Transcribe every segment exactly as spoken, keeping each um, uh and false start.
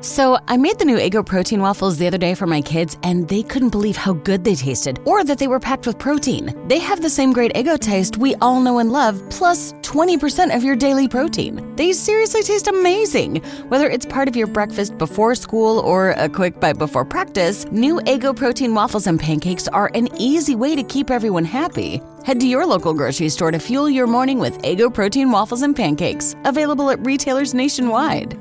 So I made the new Eggo protein waffles the other day for my kids, and they couldn't believe how good they tasted, or that they were packed with protein. They have the same great Eggo taste we all know and love, plus twenty percent of your daily protein. They seriously taste amazing. Whether it's part of your breakfast before school or a quick bite before practice, new Eggo protein waffles and pancakes are an easy way to keep everyone happy. Head to your local grocery store to fuel your morning with Eggo protein waffles and pancakes, available at retailers nationwide.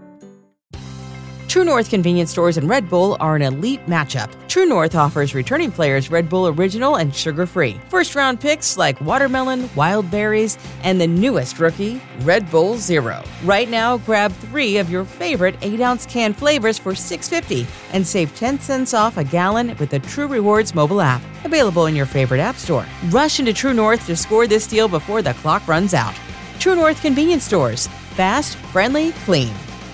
True North convenience stores and Red Bull are an elite matchup. True North offers returning players Red Bull Original and sugar-free. First-round picks like watermelon, wild berries, and the newest rookie, Red Bull Zero. Right now, grab three of your favorite eight-ounce can flavors for six dollars and fifty cents and save ten cents off a gallon with the True Rewards mobile app. Available in your favorite app store. Rush into True North to score this deal before the clock runs out. True North convenience stores. Fast, friendly, clean.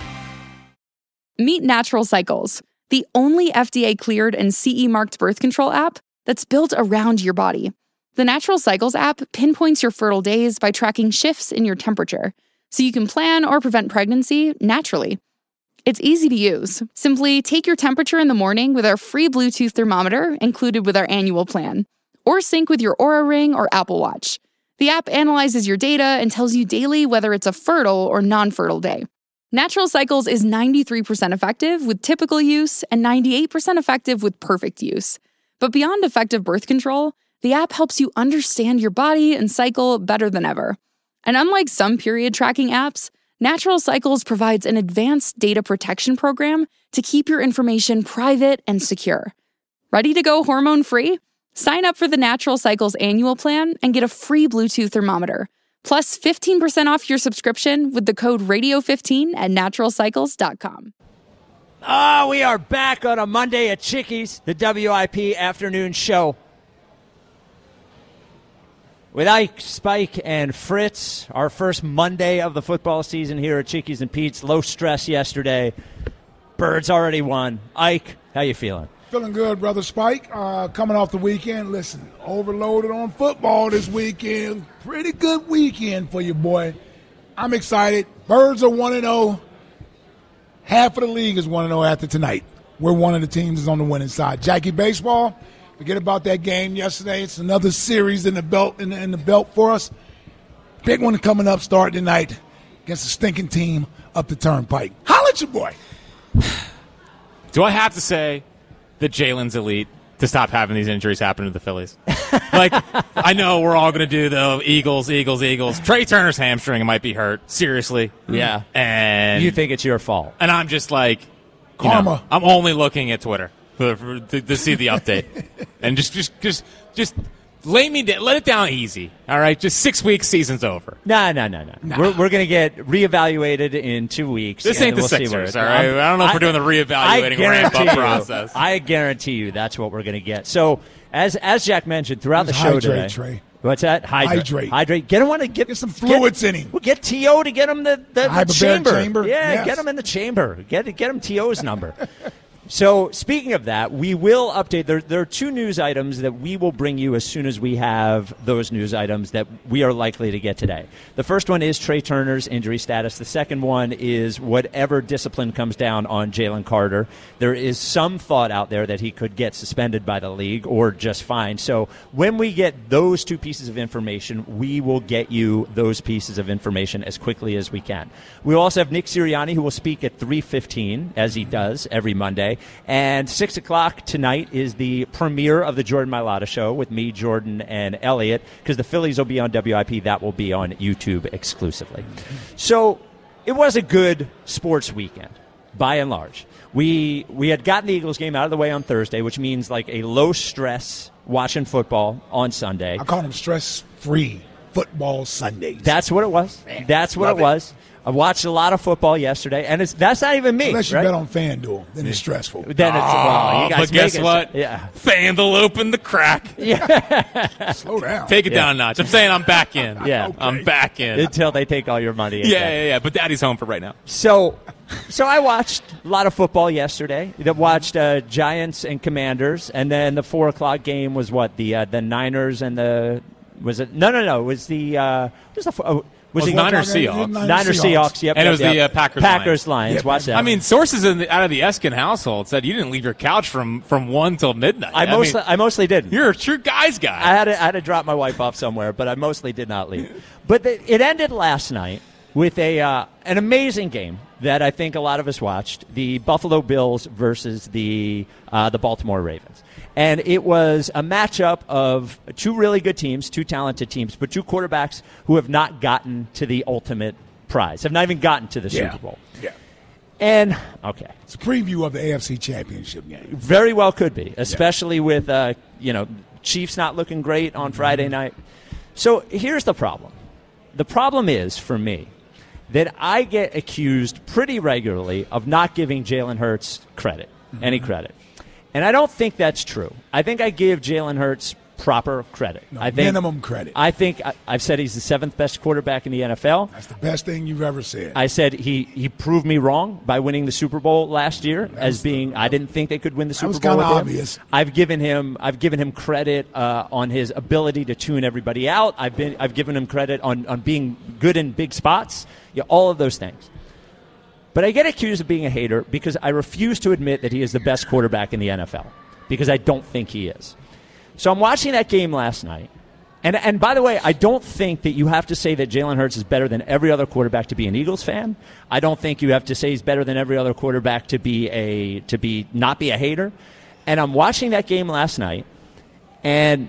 Meet Natural Cycles, the only F D A-cleared and C E-marked birth control app that's built around your body. The Natural Cycles app pinpoints your fertile days by tracking shifts in your temperature, so you can plan or prevent pregnancy naturally. It's easy to use. Simply take your temperature in the morning with our free Bluetooth thermometer included with our annual plan, or sync with your Oura Ring or Apple Watch. The app analyzes your data and tells you daily whether it's a fertile or non-fertile day. Natural Cycles is ninety-three percent effective with typical use and ninety-eight percent effective with perfect use. But beyond effective birth control, the app helps you understand your body and cycle better than ever. And unlike some period tracking apps, Natural Cycles provides an advanced data protection program to keep your information private and secure. Ready to go hormone-free? Sign up for the Natural Cycles annual plan and get a free Bluetooth thermometer. Plus fifteen percent off your subscription with the code radio fifteen at natural cycles dot com. Oh, we are back on a Monday at Chickies, the W I P afternoon show. With Ike, Spike, and Fritz, our first Monday of the football season here at Chickies and Pete's. Low stress yesterday. Birds already won. Ike, how you feeling? Feeling good, Brother Spike. Uh, coming off the weekend, listen, overloaded on football this weekend. Pretty good weekend for you, boy. I'm excited. Birds are one and oh. Half of the league is one and oh after tonight. We're one of the teams that's on the winning side. Jackie Baseball, forget about that game yesterday. It's another series in the belt in the, in the belt for us. Big one coming up starting tonight against a stinking team up the turnpike. Holla at your boy. Do I have to say that Jalen's elite to stop having these injuries happen to the Phillies? Like, I know we're all going to do the Eagles, Eagles, Eagles. Trey Turner's hamstring might be hurt. Seriously. Yeah. And you think it's your fault. And I'm just like, Karma. Know, I'm only looking at Twitter for, for, to, to see the update. And just, just, just, just lay me down, let it down easy. All right? Just six weeks, season's over. No, no, no, no. Nah. We're, we're going to get reevaluated in two weeks. This ain't the we'll Sixers, all right? I don't know if I, we're doing the reevaluating ramp-up process. I guarantee you that's what we're going to get. So, as as Jack mentioned, throughout the show hydrate, today. Trey. What's that? Hydrate. Hydrate. Hydrate. Get him on to get, get some fluids get, in him. We'll get T O to get him the, the, the, the chamber. chamber. Yeah, yes. Get him in the chamber. Get, get him T O's number. So, speaking of that, we will update. There, there are two news items that we will bring you as soon as we have those news items that we are likely to get today. The first one is Trey Turner's injury status. The second one is whatever discipline comes down on Jalen Carter. There is some thought out there that he could get suspended by the league or just fined. So, when we get those two pieces of information, we will get you those pieces of information as quickly as we can. We'll also have Nick Sirianni, who will speak at three fifteen, as he does every Monday. And six o'clock tonight is the premiere of the Jordan Mailata Show with me, Jordan, and Elliot. Because the Phillies will be on W I P. That will be on YouTube exclusively. So it was a good sports weekend, by and large. We we had gotten the Eagles game out of the way on Thursday, which means like a low-stress watching football on Sunday. I call them stress-free football Sundays. That's what it was. Man, That's what it was. It. I watched a lot of football yesterday, and it's that's not even me. Unless you right? bet on FanDuel, then it's stressful. Then it's, oh, well, you guys but guess it, what? Yeah. FanDuel opened the crack. Yeah. Slow down. Take it yeah. down a notch. I'm saying I'm back in. Yeah. Okay. I'm back in. Until they take all your money. Yeah, yeah, yeah, yeah. But Daddy's home for right now. So, so I watched a lot of football yesterday. I watched uh, Giants and Commanders, and then the four o'clock game was what the uh, the Niners and the was it? No, no, no. It was the uh, was the oh, Was it it Niners Seahawks? Niners Seahawks. Yep. And yep, it was yep. the uh, Packers. Packers Lions. Yep. Watch that. I mean, sources in the, out of the Eskin household said you didn't leave your couch from, from one till midnight. I, I mostly mean, I mostly did. You're a true guy's guy. I had to, I had to drop my wife off somewhere, but I mostly did not leave. But the, it ended last night with a uh, an amazing game that I think a lot of us watched: the Buffalo Bills versus the uh, the Baltimore Ravens. And it was a matchup of two really good teams, two talented teams, but two quarterbacks who have not gotten to the ultimate prize, have not even gotten to the Yeah. Super Bowl. Yeah. And, okay. It's a preview of the A F C Championship game. Very well could be, especially yeah. with, uh, you know, Chiefs not looking great on Friday mm-hmm. night. So here's the problem. The problem is, for me, that I get accused pretty regularly of not giving Jalen Hurts credit, mm-hmm. any credit. And I don't think that's true. I think I give Jalen Hurts proper credit. No, I think, minimum credit. I think I, I've said he's the seventh best quarterback in the N F L. That's the best thing you've ever said. I said he, he proved me wrong by winning the Super Bowl last year that as was, being I didn't think they could win the Super was Bowl. That was with kind of him. obvious. I've given him I've given him credit uh, on his ability to tune everybody out. I've been I've given him credit on, on being good in big spots. Yeah, all of those things. But I get accused of being a hater because I refuse to admit that he is the best quarterback in the N F L. Because I don't think he is. So I'm watching that game last night. And and by the way, I don't think that you have to say that Jalen Hurts is better than every other quarterback to be an Eagles fan. I don't think you have to say he's better than every other quarterback to be a to be not be a hater. And I'm watching that game last night, and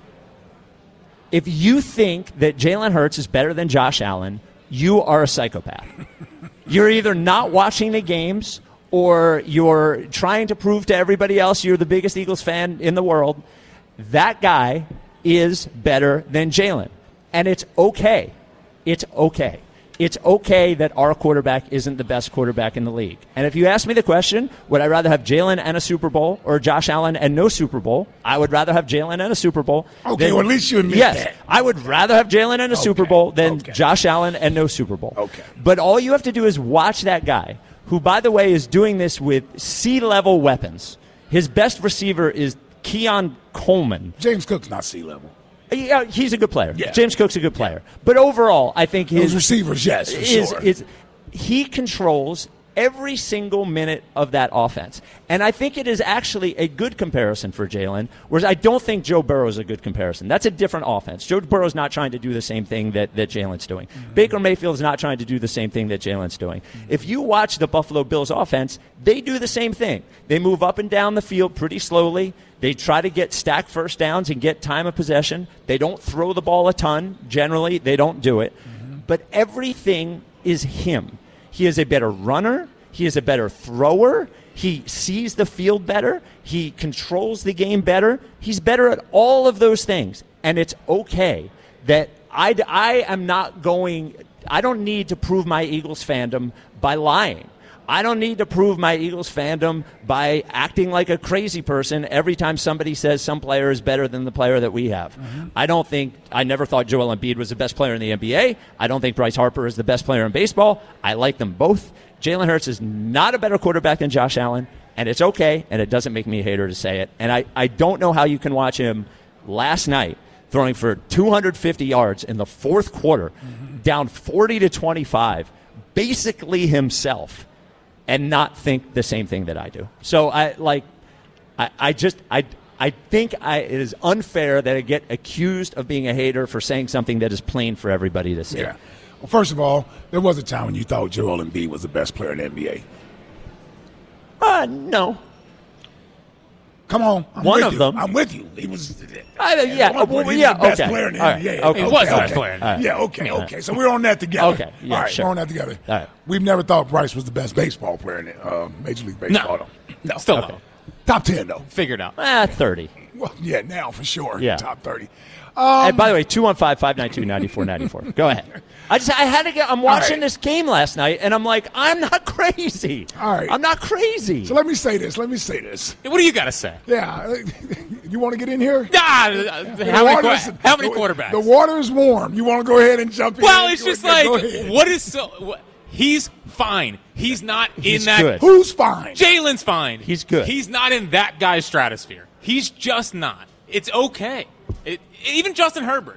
if you think that Jalen Hurts is better than Josh Allen, you are a psychopath. You're either not watching the games or you're trying to prove to everybody else you're the biggest Eagles fan in the world. That guy is better than Jalen. And it's okay. It's okay. It's okay that our quarterback isn't the best quarterback in the league. And if you ask me the question, would I rather have Jalen and a Super Bowl or Josh Allen and no Super Bowl? I would rather have Jalen and a Super Bowl. Okay, than, well, at least you admit yes, that. I would rather have Jalen and a Okay, Super Bowl than okay. Josh Allen and no Super Bowl. Okay. But all you have to do is watch that guy, who, by the way, is doing this with sea-level weapons. His best receiver is Keon Coleman. James Cook's not sea-level. Yeah, he's a good player. Yeah. James Cook's a good player. But overall, I think his Those receivers, yes, for is, sure. is he controls every single minute of that offense. And I think it is actually a good comparison for Jalen, whereas I don't think Joe Burrow is a good comparison. That's a different offense. Joe Burrow's not trying to do the same thing that, that Jalen's doing. Mm-hmm. Baker Mayfield's not trying to do the same thing that Jalen's doing. Mm-hmm. If you watch the Buffalo Bills offense, they do the same thing. They move up and down the field pretty slowly. They try to get stack first downs and get time of possession. They don't throw the ball a ton. Generally, they don't do it. Mm-hmm. But everything is him. He is a better runner. He is a better thrower. He sees the field better. He controls the game better. He's better at all of those things. And it's okay that I, I am not going – I don't need to prove my Eagles fandom by lying. I don't need to prove my Eagles fandom by acting like a crazy person every time somebody says some player is better than the player that we have. Mm-hmm. I don't think – I never thought Joel Embiid was the best player in the N B A. I don't think Bryce Harper is the best player in baseball. I like them both. Jalen Hurts is not a better quarterback than Josh Allen, and it's okay, and it doesn't make me a hater to say it. And I, I don't know how you can watch him last night throwing for two hundred fifty yards in the fourth quarter, mm-hmm. down forty to twenty-five, basically himself, and not think the same thing that I do. So I like, I, I just I I think I, it is unfair that I get accused of being a hater for saying something that is plain for everybody to see. Yeah. Well, first of all, there was a time when you thought Joel Embiid was the best player in the N B A. Uh, no. Come on. I'm One with of you. them. I'm with you. He was. Uh, yeah, At one point, well, he yeah, was the best okay. player in the All N B A. right, okay. He was the okay. best player in the N B A. Yeah, okay, okay. So we're on that together. Okay, yeah, all right, sure. we're on that together. All right. We've never thought Bryce was the best baseball player in the, uh, Major League Baseball. No. No. Still Okay. no. Top ten, though. Figured out. Ah, thirty. Well, yeah, now for sure. Yeah. Top thirty. And by the way, two one five, five nine two, nine four nine four. Go ahead. I just I had to get I'm watching right. this game last night and I'm like, I'm not crazy. All right. I'm not crazy. So let me say this. Let me say this. What do you got to say? Yeah. You want to get in here? Ah, The how, many, water's- qu- how many the- quarterbacks? The water is warm. You want to go ahead and jump in? well, it's just Go like, ahead. what is so. What, he's fine. He's not He's in that. good. Who's fine? Jalen's fine. He's good. He's not in that guy's stratosphere. He's just not. It's okay. It, even Justin Herbert.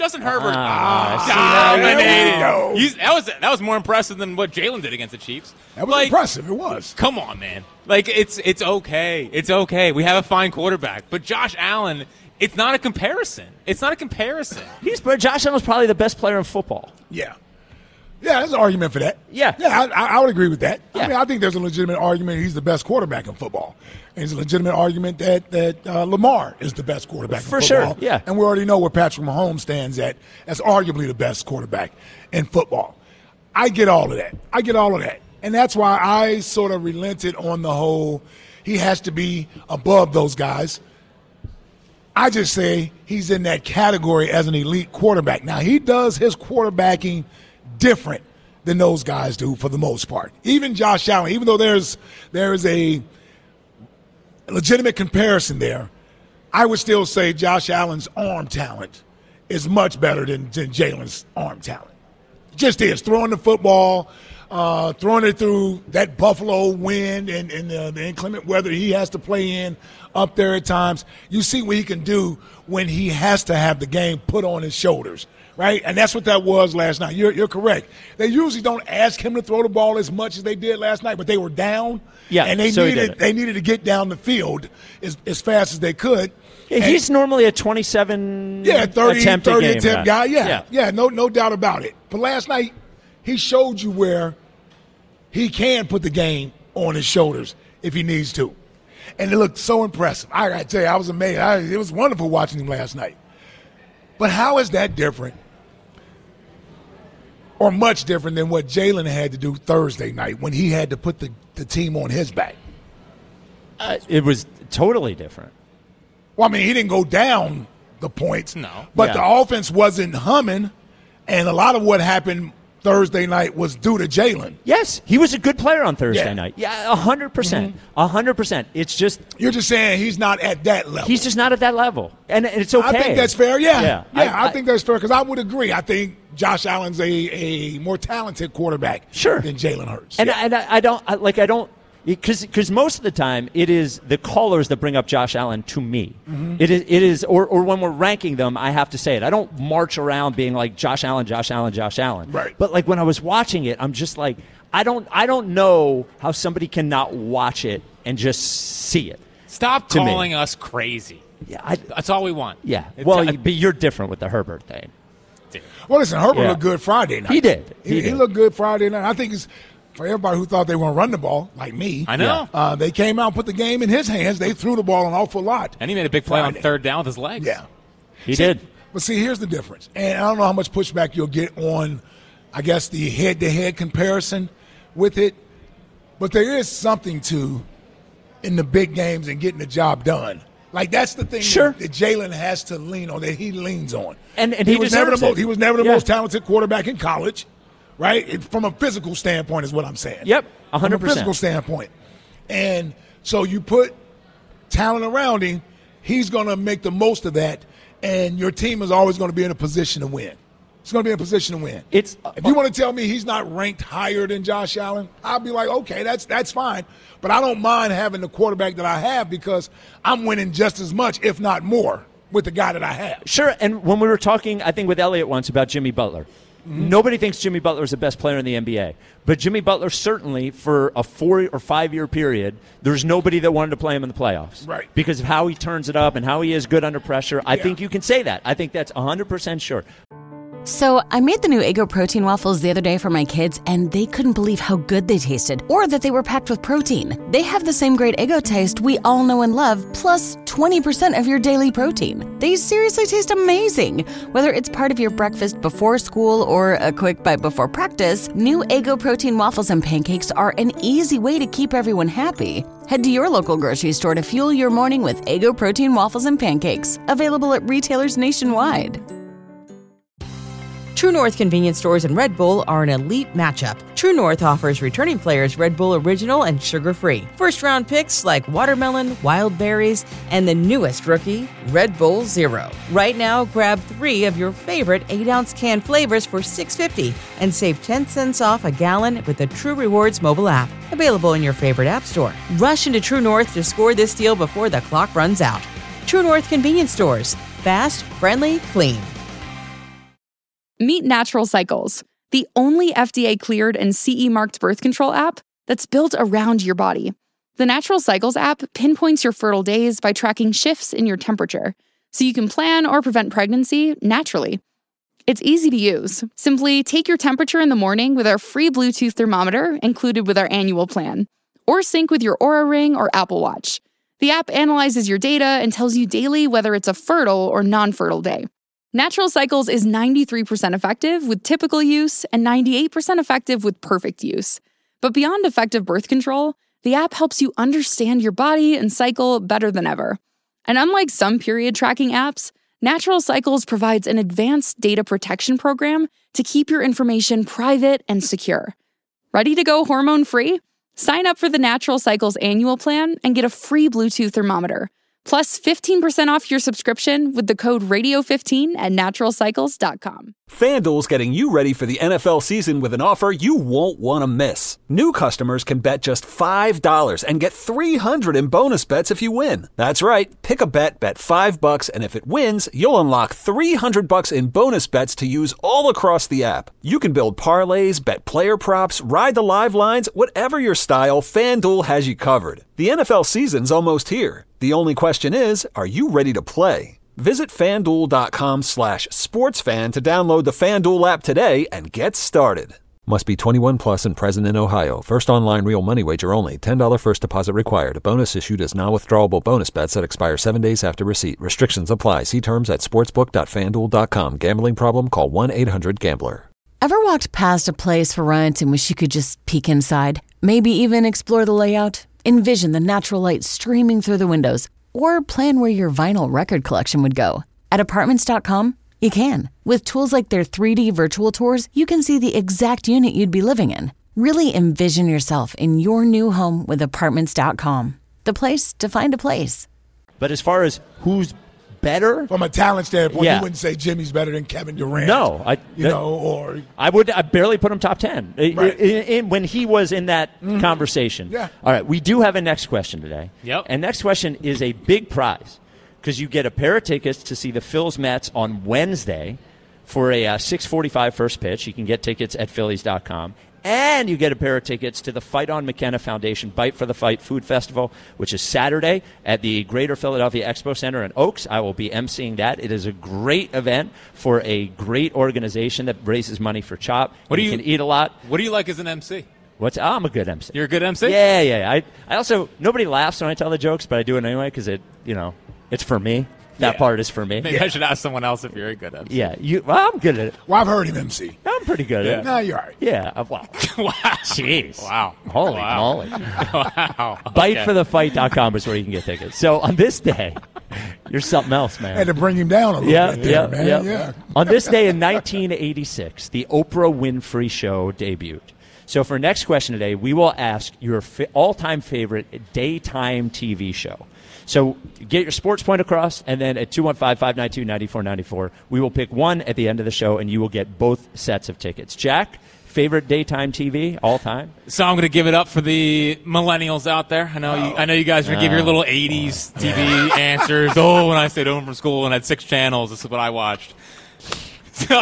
Justin Herbert Ah, ah, see, there we dominated. go. He's- That was that was more impressive than what Jalen did against the Chiefs. That was Like, impressive. It was. Come on, man. Like it's it's okay. It's okay. We have a fine quarterback, but Josh Allen, it's not a comparison. It's not a comparison. He's Josh Allen's probably the best player in football. Yeah. Yeah, there's an argument for that. Yeah. Yeah, I, I would agree with that. Yeah. I mean, I think there's a legitimate argument he's the best quarterback in football. And there's a legitimate argument that, that uh, Lamar is the best quarterback For in sure, football. yeah. And we already know where Patrick Mahomes stands at as arguably the best quarterback in football. I get all of that. I get all of that. And that's why I sort of relented on the whole he has to be above those guys. I just say he's in that category as an elite quarterback. Now, he does his quarterbacking different than those guys do for the most part. Even Josh Allen, even though there's there is a legitimate comparison there, I would still say Josh Allen's arm talent is much better than, than Jalen's arm talent. It just is. Throwing the football, uh, throwing it through that Buffalo wind and, and the, the inclement weather he has to play in up there at times. You see what he can do when he has to have the game put on his shoulders, right? And that's what that was last night. You're, you're correct. They usually don't ask him to throw the ball as much as they did last night, but they were down. Yeah, and they so he did needed it. they needed to get down the field as, as fast as they could. Yeah, And- he's normally a twenty-seven yeah, thirty, attempt, thirty a game attempt guy. Yeah, yeah. yeah, no, no doubt about it. But last night, he showed you where he can put the game on his shoulders if he needs to, and it looked so impressive. I got to tell you, I was amazed. I, it was wonderful watching him last night. But how is that different, or much different than what Jalen had to do Thursday night when he had to put the, the team on his back? Uh, it was totally different. Well, I mean, he didn't go down the points. No. But Yeah. the offense wasn't humming, and a lot of what happened Thursday night was due to Jalen. Yes, he was a good player on Thursday Yeah. night. Yeah, one hundred percent. one hundred percent. It's just You're just saying he's not at that level. he's just not at that level. And it's okay. I think that's fair, yeah. Yeah, Yeah, I, I- think that's fair because I would agree. I think Josh Allen's a, a more talented quarterback Sure. than Jalen Hurts. And, Yeah. I, and I, I don't I, like I don't because because most of the time it is the callers that bring up Josh Allen to me. Mm-hmm. It is it is or, or when we're ranking them, I have to say it. I don't march around being like Josh Allen, Josh Allen, Josh Allen. Right. But like when I was watching it, I'm just like I don't I don't know how somebody cannot watch it and just see it. Stop To me. calling us crazy. Yeah, I, That's all we want. yeah. It's- Well, I- but you're different with the Herbert thing. Well, listen, Herbert Yeah. looked good Friday night. He did. He, He he did. looked good Friday night. I think it's for everybody who thought they were going to run the ball, like me. I know. Uh, they came out and put the game in his hands. They threw the ball an awful lot. And he made a big play Friday. on third down with his legs. Yeah. He See, did. But see, here's the difference. And I don't know how much pushback you'll get on, I guess, the head-to-head comparison with it. But there is something to in the big games and getting the job done. Like, that's the thing Sure. that, that Jalen has to lean on, that he leans on. And- and he was never the deserves most, it. he was never the Yeah. most talented quarterback in college, right? It, from a physical standpoint is what I'm saying. Yep, one hundred From a percent. physical standpoint. And so you put talent around him, he's going to make the most of that, and your team is always going to be in a position to win. It's going to be in a position to win. It's If you want to tell me he's not ranked higher than Josh Allen, I'll be like, okay, that's that's fine. But I don't mind having the quarterback that I have because I'm winning just as much, if not more, with the guy that I have. Sure, and when we were talking, I think with Elliot once about Jimmy Butler, nobody thinks Jimmy Butler is the best player in the N B A. But Jimmy Butler certainly, for a four or five year period, there's nobody that wanted to play him in the playoffs. Right. Because of how he turns it up and how he is good under pressure. I Yeah. think you can say that. I think that's one hundred percent sure. So, I made the new Eggo protein waffles the other day for my kids, and they couldn't believe how good they tasted, or that they were packed with protein. They have the same great Eggo taste we all know and love, plus twenty percent of your daily protein. They seriously taste amazing. Whether it's part of your breakfast before school or a quick bite before practice, new Eggo protein waffles and pancakes are an easy way to keep everyone happy. Head to your local grocery store to fuel your morning with Eggo protein waffles and pancakes, available at retailers nationwide. True North convenience stores and Red Bull are an elite matchup. True North offers returning players Red Bull Original and sugar-free. First-round picks like watermelon, wild berries, and the newest rookie, Red Bull Zero. Right now, grab three of your favorite eight ounce can flavors for six dollars and fifty cents and save ten cents off a gallon with the True Rewards mobile app. Available in your favorite app store. Rush into True North to score this deal before the clock runs out. True North convenience stores. Fast, friendly, clean. Meet Natural Cycles, the only F D A-cleared and C E-marked birth control app that's built around your body. The Natural Cycles app pinpoints your fertile days by tracking shifts in your temperature, so you can plan or prevent pregnancy naturally. It's easy to use. Simply take your temperature in the morning with our free Bluetooth thermometer included with our annual plan, or sync with your Oura Ring or Apple Watch. The app analyzes your data and tells you daily whether it's a fertile or non-fertile day. Natural Cycles is ninety-three percent effective with typical use and ninety-eight percent effective with perfect use. But beyond effective birth control, the app helps you understand your body and cycle better than ever. And unlike some period tracking apps, Natural Cycles provides an advanced data protection program to keep your information private and secure. Ready to go hormone-free? Sign up for the Natural Cycles annual plan and get a free Bluetooth thermometer, plus fifteen percent off your subscription with the code radio fifteen at natural cycles dot com. FanDuel's getting you ready for the N F L season with an offer you won't want to miss. New customers can bet just five dollars and get three hundred dollars in bonus bets if you win. That's right. Pick a bet, bet five bucks, and if it wins, you'll unlock three hundred bucks in bonus bets to use all across the app. You can build parlays, bet player props, ride the live lines, whatever your style, FanDuel has you covered. The N F L season's almost here. The only question is, are you ready to play? Visit FanDuel.com slash sportsfan to download the FanDuel app today and get started. Must be twenty-one plus and present in Ohio. First online real money wager only. ten dollars first deposit required. Bonus issued as non-withdrawable bonus bets that expire seven days after receipt. Restrictions apply. See terms at sportsbook dot fan duel dot com. Gambling problem? Call one eight hundred gambler. Ever walked past a place for rent and wish you could just peek inside? Maybe even explore the layout? Envision the natural light streaming through the windows, or plan where your vinyl record collection would go. At Apartments dot com, you can. With tools like their three D virtual tours, you can see the exact unit you'd be living in. Really envision yourself in your new home with Apartments dot com. The place to find a place. But as far as who's better, from a talent standpoint, yeah. you wouldn't say Jimmy's better than Kevin Durant. No, I you that, know, or I would I barely put him top ten right. in, in, when he was in that mm-hmm. conversation. Yeah. All right, we do have a next question today. Yep. And next question is a big prize because you get a pair of tickets to see the Phils Mets on Wednesday for a uh, six forty-five first pitch. You can get tickets at Phillies dot com. And you get a pair of tickets to the Fight on McKenna Foundation Bite for the Fight Food Festival, which is Saturday at the Greater Philadelphia Expo Center in Oaks. I will be emceeing that. It is a great event for a great organization that raises money for CHOP. What do you you can eat a lot. What do you like as an M C? What's oh, I'm a good M C. You're a good M C? Yeah, yeah. I I also nobody laughs when I tell the jokes, but I do it anyway because it you know it's for me. That yeah. part is for me. Maybe yeah. I should ask someone else if you're a good M C. Yeah, you. Well, I'm good at it. Well, I've heard him M C. I'm pretty good yeah. at it. No, you're all right. Yeah. Uh, wow. Wow. Jeez. Wow. Holy wow. moly. Wow. Okay. bite for the fight dot com is where you can get tickets. So on this day, you're something else, man. I had to bring him down a little yeah, bit there, yeah, man. yeah. Yeah. On this day in nineteen eighty-six, the Oprah Winfrey Show debuted. So for next question today, we will ask your fi- all-time favorite daytime T V show. So get your sports point across, and then at two one five, five nine two, nine four nine four, we will pick one at the end of the show, and you will get both sets of tickets. Jack, favorite daytime T V all time? So I'm going to give it up for the millennials out there. I know, oh. you, I know you guys are going to give your little eighties T V answers. Oh, when I stayed home from school and had six channels, this is what I watched. So,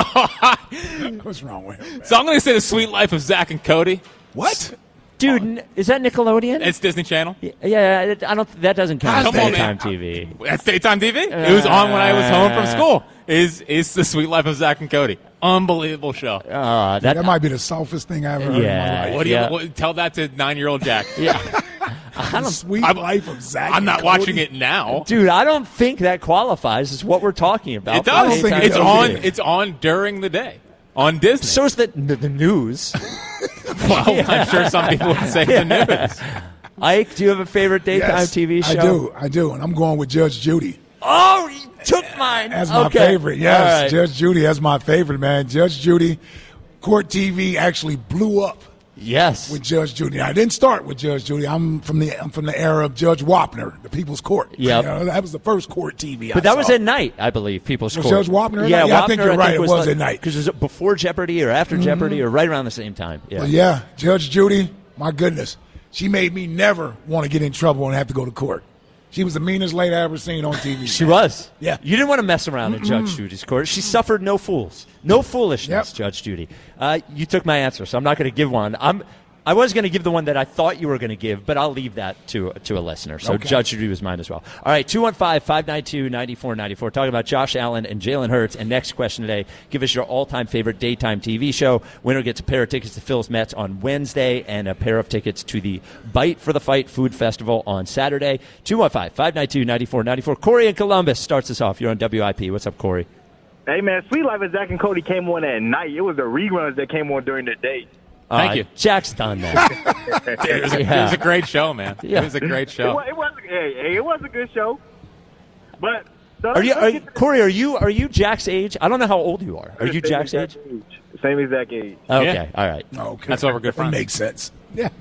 what's wrong with him? Man? So I'm going to say The Sweet Life of Zach and Cody. What? Dude, is that Nickelodeon? It's Disney Channel. Yeah, yeah I don't. That doesn't count as Come daytime on, T V. That's daytime T V. Uh, it was on when I was home from school. Is is The Sweet Life of Zach and Cody? Unbelievable show. Uh, that, that might be the softest thing I ever heard yeah, in my life. What do you yeah. what, tell that to nine-year-old Jack? Yeah. I don't, Sweet I'm, Life of Zach. I'm not and watching Cody. it now, dude. I don't think that qualifies as what we're talking about. It does. think It's it on. does. It's on during the day on Disney. So is the the news. Well, yeah. I'm sure some people would say yeah. the news. Ike, do you have a favorite daytime Yes, T V show? I do. I do. And I'm going with Judge Judy. Oh, you took mine. As my okay. favorite. Yes, right. Judge Judy as my favorite, man. Judge Judy. Court T V actually blew up Yes. with Judge Judy. I didn't start with Judge Judy. I'm from the I'm from the era of Judge Wapner, the People's Court. Yep. You know, that was the first court T V. But I that saw. was at night, I believe. People's Was Court. Judge Wapner at yeah, night? Yeah, Wapner, I think you're right. It was like, at night. because it was before Jeopardy or after mm-hmm. Jeopardy or right around the same time. Yeah. But yeah, Judge Judy. My goodness, she made me never want to get in trouble and have to go to court. She was the meanest lady I ever seen on T V. She was. Yeah. You didn't want to mess around in Judge Judy's court. She suffered no fools. No foolishness, Yep. Judge Judy. Uh, you took my answer, so I'm not going to give one. I'm, I was going to give the one that I thought you were going to give, but I'll leave that to, to a listener. So Okay. Judge Judy was mine as well. All right, two one five, five nine two, nine four nine four. Talking about Josh Allen and Jalen Hurts. And next question today, give us your all-time favorite daytime T V show. Winner gets a pair of tickets to Phil's Mets on Wednesday and a pair of tickets to the Bite for the Fight Food Festival on Saturday. two one five, five nine two, nine four nine four. Corey in Columbus starts us off. You're on W I P. What's up, Corey? Hey, man, Sweet Life of Zach and Cody came on at night. It was the reruns that came on during the day. Thank Uh, you. Jack's done that. It was, a, Yeah. it was a great show, man. Yeah. It was a great It show. was, it was, hey, hey, it was a good show. But so Are you, let's are get you, to the- Corey? Are you are you Jack's age? I don't know how old you are. Are you same Jack's exact age? Same exact age. Okay, Yeah. all right. Okay. That's why we're good That friends. makes sense. Yeah.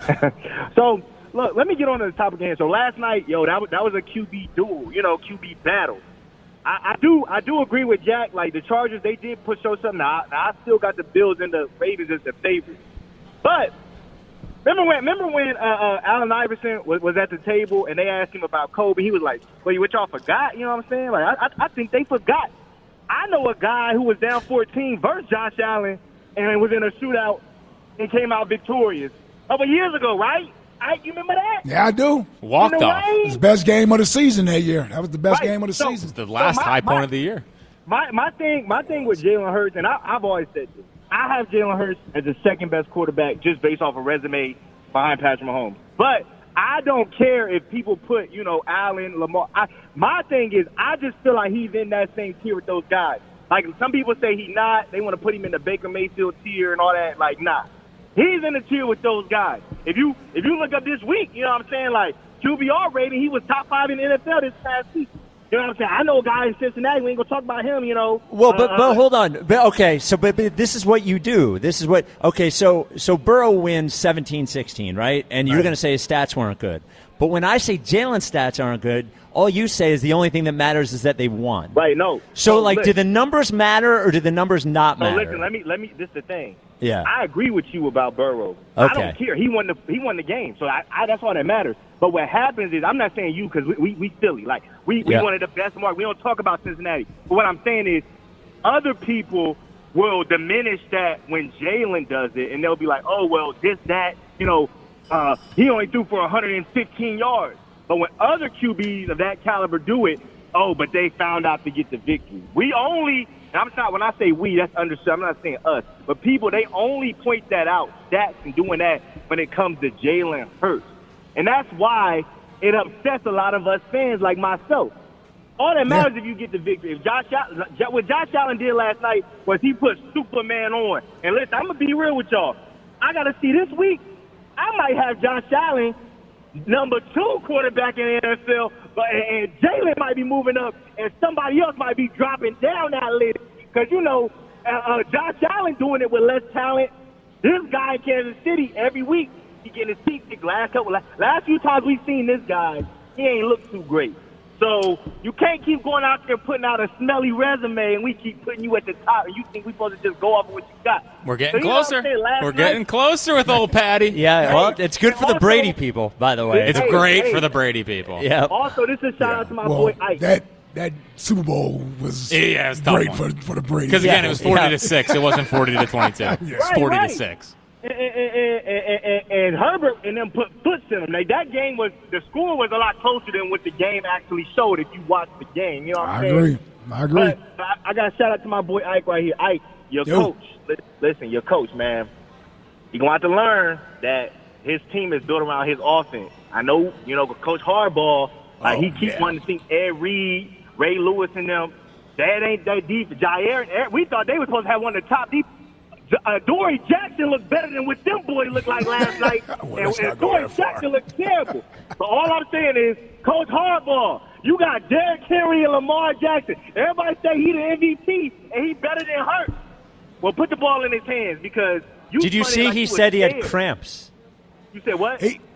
So, look, let me get on to the topic again. So last night, yo, that was, that was a Q B duel, you know, Q B battle. I, I do I do agree with Jack. Like, the Chargers, they did push show something. Now, I, now, I still got the Bills and the Ravens as the favorites. But remember when remember when uh, uh, Allen Iverson was, was at the table and they asked him about Kobe? He was like, well, what y'all forgot? You know what I'm saying? Like, I, I, I think they forgot. I know a guy who was down fourteen versus Josh Allen and was in a shootout and came out victorious a couple years ago, right? I, you remember that? Yeah, I do. Walked In the off. rain? It was the best game of the season that year. That was the best Right. game of the So- season. The last So my- high point my- of the year. My my thing my thing with Jalen Hurts, and I, I've always said this, I have Jalen Hurts as the second best quarterback just based off a resume behind Patrick Mahomes. But I don't care if people put, you know, Allen, Lamar. I, my thing is, I just feel like he's in that same tier with those guys. Like, some people say he's not. They want to put him in the Baker Mayfield tier and all that. Like, nah. He's in the tier with those guys. If you if you look up this week, you know what I'm saying? Like, Q B R rating, he was top five in the N F L this past season. You know what I'm saying? I know a guy in Cincinnati. We ain't going to talk about him, you know. Well, but Uh, but hold on. But okay, so but, but this is what you do. This is what okay. So so Burrow wins seventeen sixteen, right? And you're Right. going to say his stats weren't good. But when I say Jalen's stats aren't good, all you say is the only thing that matters is that they won. Right, no. So like, listen, do the numbers matter or do the numbers not So matter? listen, let me let me. This is the thing. Yeah. I agree with you about Burrow. I Okay. don't care. He won the he won the game, so I, I that's all that matters. But what happens is, I'm not saying you because we, we we Philly, like we we Yeah. wanted the best mark. We don't talk about Cincinnati. But what I'm saying is, other people will diminish that when Jalen does it, and they'll be like, oh well, this that you know, uh, he only threw for one hundred fifteen yards. But when other Q Bs of that caliber do it, oh, but they found out to get the victory. We only, and I'm not, when I say we, that's understood. I'm not saying us. But people, they only point that out, stats and doing that when it comes to Jalen Hurts. And that's why it upsets a lot of us fans like myself. All that matters if you get the victory. If Josh Allen, what Josh Allen did last night was he put Superman on. And listen, I'm going to be real with y'all. I got to see this week, I might have Josh Allen number two quarterback in the N F L, but and Jalen might be moving up, and somebody else might be dropping down that list. Because, you know, uh, uh, Josh Allen doing it with less talent. This guy in Kansas City, every week, he getting his teeth kicked. Last couple, last few times we've seen this guy, he ain't looked too great. So you can't keep going out there putting out a smelly resume, and we keep putting you at the top, and you think we're supposed to just go off of what you got. We're getting So, you know what closer. I'm saying? Last We're night- getting closer with old Patty. Yeah, well, it's good for the Also- Brady people, by the way. It's Hey, great hey. for the Brady people. Yeah. Also, this is a shout out to my well, boy Ike. that that Super Bowl was Yeah, it's a tough great one. for for the Brady. Because again, Yeah. it was forty Yeah. to six. It wasn't forty to twenty-two. It was Right, forty right. to six. And, and, and, and, and, and Herbert and them put foots in them. Like, that game was, the score was a lot closer than what the game actually showed if you watched the game. You know what I'm I saying? agree. I agree. But I, I got to shout out to my boy Ike right here. Ike, your Yo. coach. Li- Listen, your coach, man. You're going to have to learn that his team is built around his offense. I know, you know, Coach Harbaugh, like, Oh, he keeps yeah. wanting to see Ed Reed, Ray Lewis, and them. That ain't that deep. Jair, Ed- we thought they were supposed to have one of the top deep. Uh, Dory Jackson looked better than what them boys looked like last night. Well, and let's not and go Dory that far. Jackson looked terrible. So all I'm saying is, Coach Harbaugh, you got Derrick Henry and Lamar Jackson. Everybody say he the M V P and he better than Hurts. Well, put the ball in his hands because you. Did you funny see like he was said he had scared. cramps? You said what? He,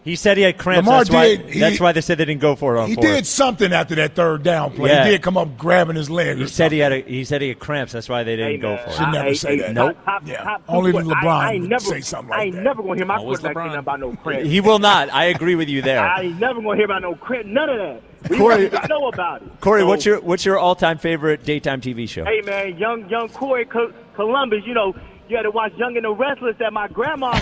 He said he had cramps. Lamar that's, why, did, he, that's why they said they didn't go for it on He fourth. did something after that third down play. Yeah. He did come up grabbing his leg. He or said something. he had a, he said he had cramps. That's why they didn't Hey, go man, for Should it. never I, say I, that. Nope. Yeah. Only I, LeBron I ain't would never, say something like I ain't that. never gonna hear my Always quarterback LeBron. saying about no cramps. He will not. I agree with you there. I ain't never gonna hear about no cramps. None of that. We Corey- don't know about it. Corey, So, what's your what's your all time favorite daytime T V show? Hey man, young young Corey Co- Columbus. You know, you had to watch Young and the Restless at my grandma's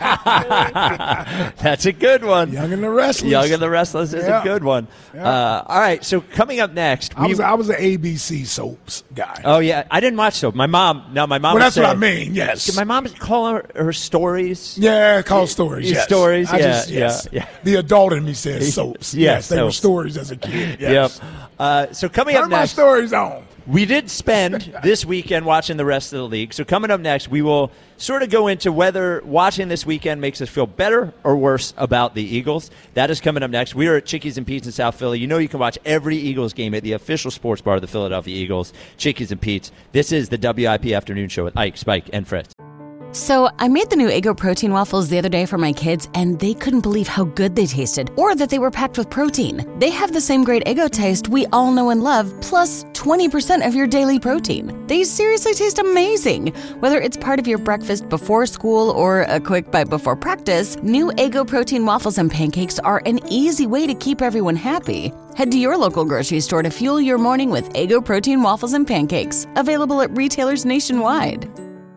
house. That's a good one. Young and the Restless. Young and the Restless is Yeah. a good one. Yeah. Uh, all right, so coming up next, I we- was I was an A B C soaps guy. oh yeah, I didn't watch soap. My mom, no, my mom. well, would that's what I say- mean. Yes. My mom would call her, her stories. Yeah, call stories. Yeah, Yes. stories, I yeah, just, yeah, yes. yeah. The adult in me says soaps. Yeah, yes, they were soaps. stories as a kid. Yes. Yep. Uh, so coming Turn up my next, stories on. we did spend this weekend watching the rest of the league. So coming up next, we will sort of go into whether watching this weekend makes us feel better or worse about the Eagles. That is coming up next. We are at Chickies and Pete's in South Philly. You know you can watch every Eagles game at the official sports bar of the Philadelphia Eagles, Chickies and Pete's. This is the W I P Afternoon Show with Ike, Spike, and Fritz. So, I made the new Eggo protein waffles the other day for my kids, and they couldn't believe how good they tasted, or that they were packed with protein. They have the same great Eggo taste we all know and love, plus twenty percent of your daily protein. They seriously taste amazing. Whether it's part of your breakfast before school or a quick bite before practice, new Eggo protein waffles and pancakes are an easy way to keep everyone happy. Head to your local grocery store to fuel your morning with Eggo protein waffles and pancakes, available at retailers nationwide.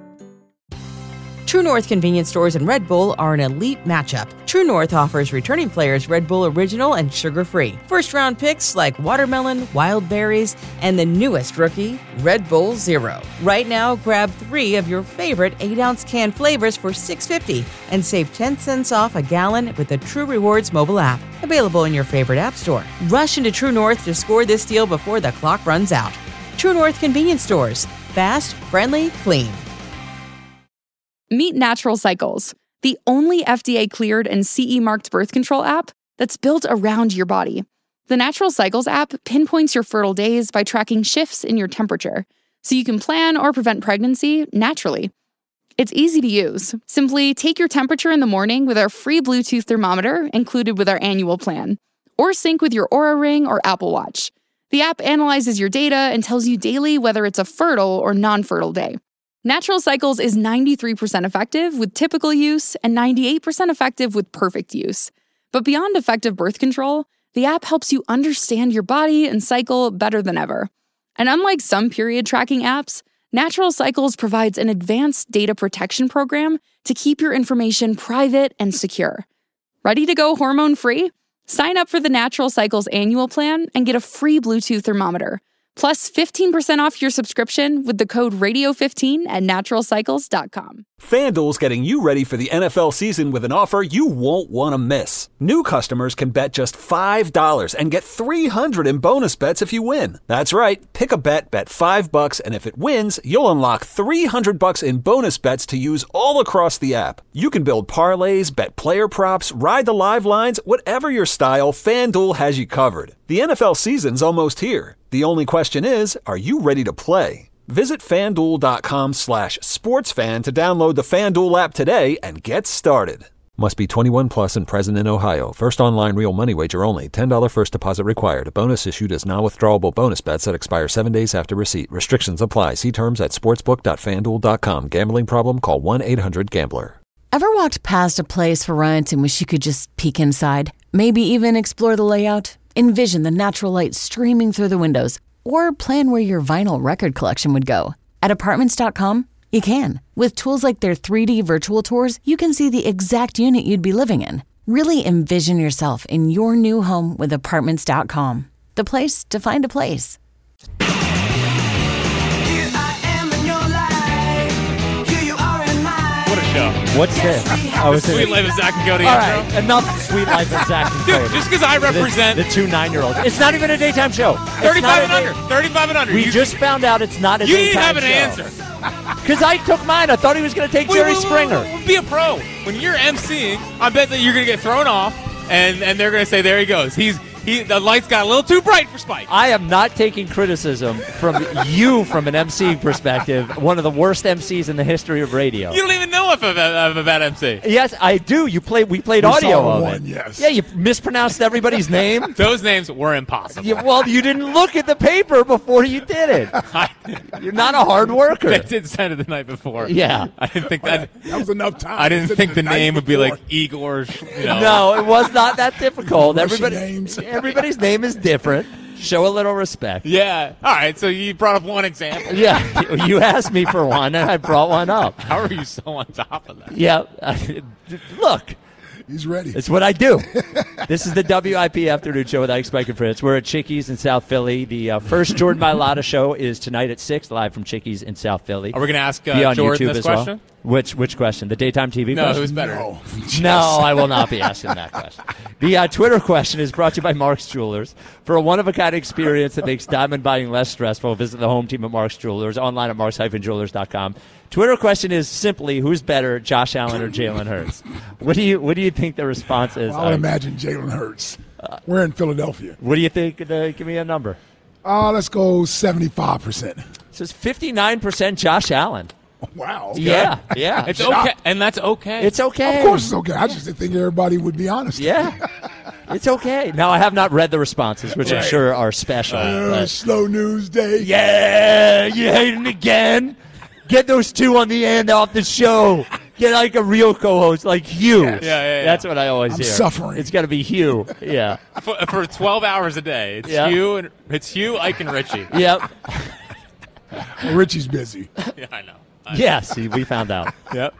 True North convenience stores and Red Bull are an elite matchup. True North offers returning players Red Bull Original and sugar-free. First-round picks like watermelon, wild berries, and the newest rookie, Red Bull Zero. Right now, grab three of your favorite eight ounce can flavors for six dollars and fifty cents and save ten cents off a gallon with the True Rewards mobile app. Available in your favorite app store. Rush into True North to score this deal before the clock runs out. True North convenience stores. Fast, friendly, clean. Meet Natural Cycles, the only F D A-cleared and C E-marked birth control app that's built around your body. The Natural Cycles app pinpoints your fertile days by tracking shifts in your temperature, so you can plan or prevent pregnancy naturally. It's easy to use. Simply take your temperature in the morning with our free Bluetooth thermometer included with our annual plan, or sync with your Oura Ring or Apple Watch. The app analyzes your data and tells you daily whether it's a fertile or non-fertile day. Natural Cycles is ninety-three percent effective with typical use and ninety-eight percent effective with perfect use. But beyond effective birth control, the app helps you understand your body and cycle better than ever. And unlike some period tracking apps, Natural Cycles provides an advanced data protection program to keep your information private and secure. Ready to go hormone-free? Sign up for the Natural Cycles annual plan and get a free Bluetooth thermometer. Plus fifteen percent off your subscription with the code radio fifteen at natural cycles dot com. FanDuel's getting you ready for the N F L season with an offer you won't want to miss. New customers can bet just five dollars and get three hundred dollars in bonus bets if you win. That's right. Pick a bet, bet five bucks, and if it wins, you'll unlock three hundred bucks in bonus bets to use all across the app. You can build parlays, bet player props, ride the live lines, whatever your style, FanDuel has you covered. The N F L season's almost here. The only question is, are you ready to play? Visit FanDuel.com slash sportsfan to download the FanDuel app today and get started. Must be twenty-one plus and present in Ohio. First online real money wager only. ten dollars first deposit required. Bonus issued as non-withdrawable bonus bets that expire seven days after receipt. Restrictions apply. See terms at sportsbook dot fan duel dot com. Gambling problem? Call one eight hundred gambler. Ever walked past a place for rent and wish you could just peek inside? Maybe even explore the layout? Envision the natural light streaming through the windows, or plan where your vinyl record collection would go. At Apartments dot com, you can. With tools like their three D virtual tours, you can see the exact unit you'd be living in. Really envision yourself in your new home with Apartments dot com. The place to find a place. What a show. What's this? Oh, it's Sweet Life of Zach and Cody. All intro. right, enough Sweet Life of Zach and Dude, Cody. just because I represent the, the two nine-year-olds. It's not even a daytime show. It's thirty-five not and a under. day- thirty-five and under. We You- just found out it's not a You didn't daytime have an show. answer. Because I took mine. I thought he was going to take Wait, Jerry wait, wait, Springer. wait, wait, Be a pro. When you're emceeing, I bet that you're going to get thrown off, and, and they're going to say, there he goes. He's he, the lights got a little too bright for Spike. I am not taking criticism from you from an M C perspective. One of the worst M Cs in the history of radio. You don't even know if I'm a, I'm a bad M C. Yes, I do. You played. We played We audio saw of one, it. yes. Yeah, you mispronounced everybody's name. Those names were impossible. You, well, you didn't look at the paper before you did it. You're not a hard worker. I did send it the night before. Yeah. I didn't think that. That was enough time. I didn't It think the night name would be before. like Igor. You know. No, it was not that difficult. Russian Everybody, names. everybody's name is different. Show a little respect. Yeah. All right. So you brought up one example. Yeah, you asked me for one, and I brought one up. How are you so on top of that? Yeah, look, He's ready. it's what I do. This is the W I P Afternoon Show with Ike, Spike, and Fritz. We're at Chickies in South Philly. The uh, first Jordan Mailata show is tonight at six, live from Chickies in South Philly. Are we going to ask Be uh, on Jordan YouTube this as well. question? Which which question? The daytime T V No, question? who's better? No. No, I will not be asking that question. The uh, Twitter question is brought to you by Mark's Jewelers. For a one-of-a-kind experience that makes diamond buying less stressful, visit the home team at Mark's Jewelers, online at marks dash jewelers dot com. Twitter question is simply, who's better, Josh Allen or Jalen Hurts? What do you What do you think the response is? Well, I would Uh, imagine Jalen Hurts. We're in Philadelphia. What do you think? Uh, give me a number. Uh, let's go seventy-five percent. It says fifty-nine percent Josh Allen. Wow. Okay. Yeah, yeah. It's okay, and that's okay. It's okay. Of course it's okay. I just didn't think everybody would be honest. Yeah. It's okay. Now, I have not read the responses, which I'm Right. sure are special. Uh, but- slow news day. Yeah, you hating again? Get those two on the end off the show. Get like a real co-host, like Hugh. Yes. Yeah, yeah, yeah. That's what I always I'm hear. suffering. It's got to be Hugh. Yeah. for, for twelve hours a day. It's Yeah. Hugh and it's Hugh, Ike, and Richie. Yep. Richie's busy. Yeah, I know. I Yeah. See, we found out. Yep.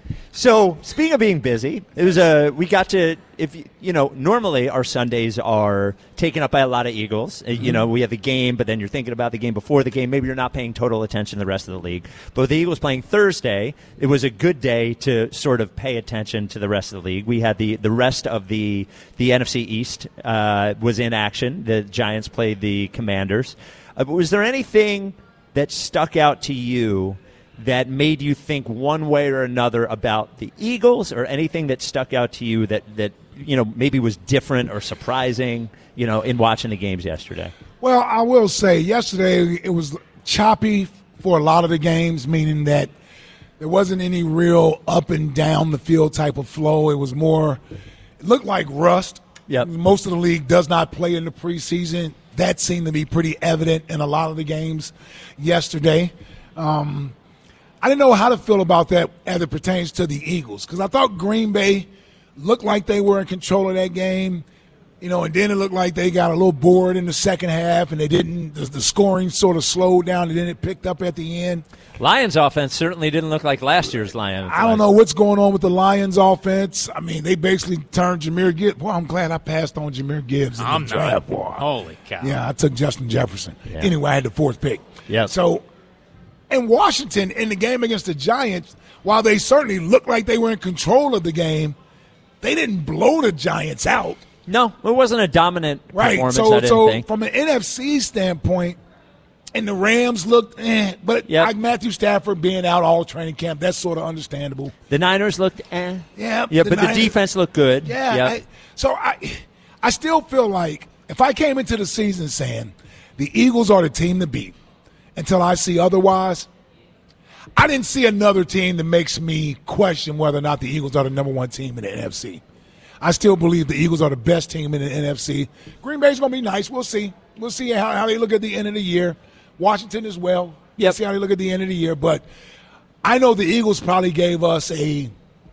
So, speaking of being busy, it was a we got to if you you know normally our Sundays are taken up by a lot of Eagles. Uh, You know, we have the game, but then you're thinking about the game before the game. Maybe you're not paying total attention to the rest of the league. But with the Eagles playing Thursday, it was a good day to sort of pay attention to the rest of the league. We had the the rest of the the N F C East uh, was in action. The Giants played the Commanders. Uh, but was there anything that stuck out to you that made you think one way or another about the Eagles, or anything that stuck out to you that, that you know maybe was different or surprising, you know, in watching the games yesterday? Well, I will say yesterday it was choppy for a lot of the games, meaning that there wasn't any real up and down the field type of flow. It was more, it looked like rust. Yep. Most of the league does not play in the preseason. That seemed to be pretty evident in a lot of the games yesterday. Um, I didn't know how to feel about that as it pertains to the Eagles, because I thought Green Bay looked like they were in control of that game, you know, and then it looked like they got a little bored in the second half, and they didn't. The, the scoring sort of slowed down, and then it picked up at the end. Lions offense certainly didn't look like last year's Lions. I don't know what's going on with the Lions offense. I mean, they basically turned Jahmyr Gibbs. Well, I'm glad I passed on Jahmyr Gibbs in I'm the draft. not. Boy. Holy cow. Yeah, I took Justin Jefferson. Yeah. Anyway, I had the fourth pick. Yep. So, in Washington, in the game against the Giants, while they certainly looked like they were in control of the game, they didn't blow the Giants out. No, it wasn't a dominant Right. performance, So, I didn't so think. from an N F C standpoint, and the Rams looked eh, but Yep. like Matthew Stafford being out all training camp, that's sort of understandable. The Niners looked eh. Yeah, Yeah, the but Niners- the defense looked good. Yeah. Yep. I, so I, I still feel like if I came into the season saying the Eagles are the team to beat until I see otherwise, I didn't see another team that makes me question whether or not the Eagles are the number one team in the N F C. I still believe the Eagles are the best team in the N F C. Green Bay's going to be nice. We'll see. We'll see how, how they look at the end of the year. Washington as well. Yep. We'll see how they look at the end of the year. But I know the Eagles probably gave us a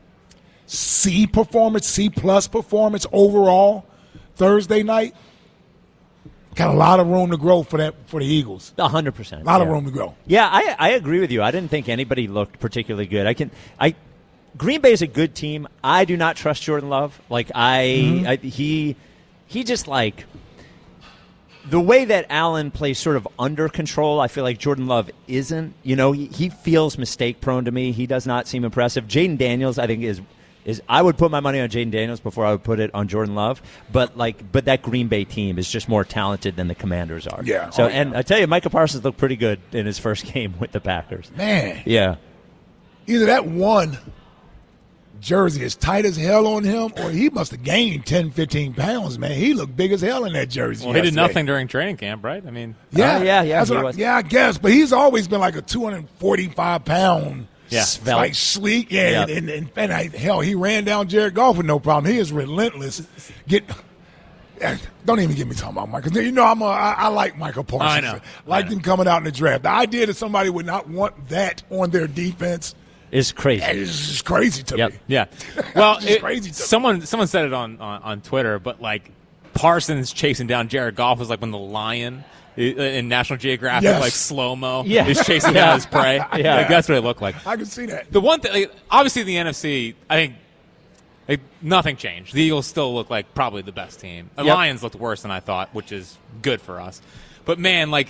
C performance, C plus performance overall Thursday night. Got a lot of room to grow for that for the Eagles. A hundred percent. A lot of yeah. room to grow. Yeah, I, I agree with you. I didn't think anybody looked particularly good. I can I Green Bay is a good team. I do not trust Jordan Love. Like I, Mm-hmm. I he he just like the way that Allen plays sort of under control, I feel like Jordan Love isn't. You know, he, he feels mistake prone to me. He does not seem impressive. Jaden Daniels, I think, is is I would put my money on Jaden Daniels before I would put it on Jordan Love. But like, but that Green Bay team is just more talented than the Commanders are. Yeah. So, Oh, yeah. and I tell you, Micah Parsons looked pretty good in his first game with the Packers. Man, Yeah. either that one jersey is tight as hell on him, or he must have gained ten, fifteen pounds, man. He looked big as hell in that jersey. Well, he did yesterday. nothing during training camp, right? I mean, yeah, uh, yeah, yeah, that's he what I, was. yeah, I guess. But he's always been like a two hundred forty-five pound, Yeah. like sleek. Yeah, Yep. and, and, and, and I, hell, he ran down Jared Goff with no problem. He is relentless. Get. Don't even get me talking about Michael. You know, I'm a, I, I like Michael Parsons. I know. Like I know. him coming out in the draft. The idea that somebody would not want that on their defense Is crazy. is just crazy to Yep. me. Yeah. Well, It's just it- crazy to me. someone someone said it on, on, on Twitter, but like Parsons chasing down Jared Goff was like when the lion i- in National Geographic, Yes. like slow mo, Yeah. is chasing Yeah. down his prey. Yeah. Like, that's what it looked like. I can see that. The one thing, like, obviously, the N F C, I think. Like, nothing changed. The Eagles still look like probably the best team. The Yep. Lions looked worse than I thought, which is good for us. But man, like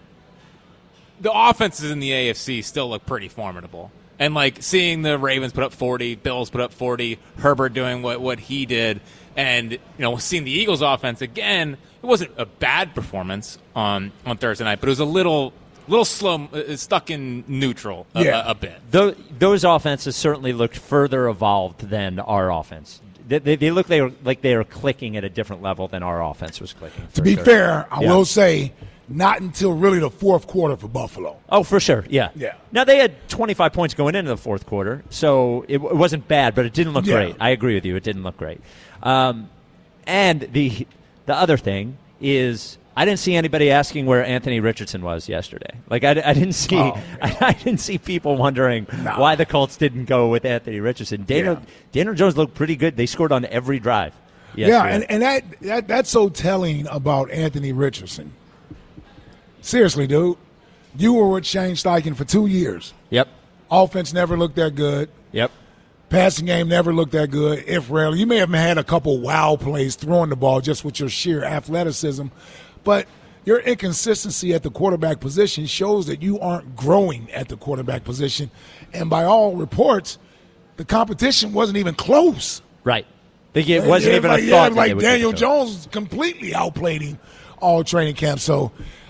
the offenses in the A F C still look pretty formidable. And like seeing the Ravens put up forty, Bills put up forty, Herbert doing what, what he did, and you know seeing the Eagles offense again, it wasn't a bad performance on on Thursday night, but it was a little little slow, uh, stuck in neutral a, Yeah. a, a bit. Tho- those offenses certainly looked further evolved than our offense. They, they, they look they were, like they were clicking at a different level than our offense was clicking. To for be sure. fair, I Yeah. will say, not until really the fourth quarter for Buffalo. Oh, for sure, yeah. Yeah. Now, they had twenty-five points going into the fourth quarter, so it, it wasn't bad, but it didn't look Yeah. great. I agree with you. It didn't look great. Um, and the the other thing is I didn't see anybody asking where Anthony Richardson was yesterday. Like, I, I didn't see Oh, I, I didn't see people wondering No. why the Colts didn't go with Anthony Richardson. Daniel, Yeah. Daniel Jones looked pretty good. They scored on every drive Yeah, yesterday. and, and that, that that's so telling about Anthony Richardson. Seriously, dude. You were with Shane Steichen for two years. Yep, Offense never looked that good. yep. Passing game never looked that good, if rarely. You may have had a couple wow plays throwing the ball just with your sheer athleticism, but your inconsistency at the quarterback position shows that you aren't growing at the quarterback position. And by all reports, the competition wasn't even close. Right. They, it wasn't Yeah, even like, a yeah, thought. that like they would Daniel get the Colts. Jones completely outplayed him all training camp. So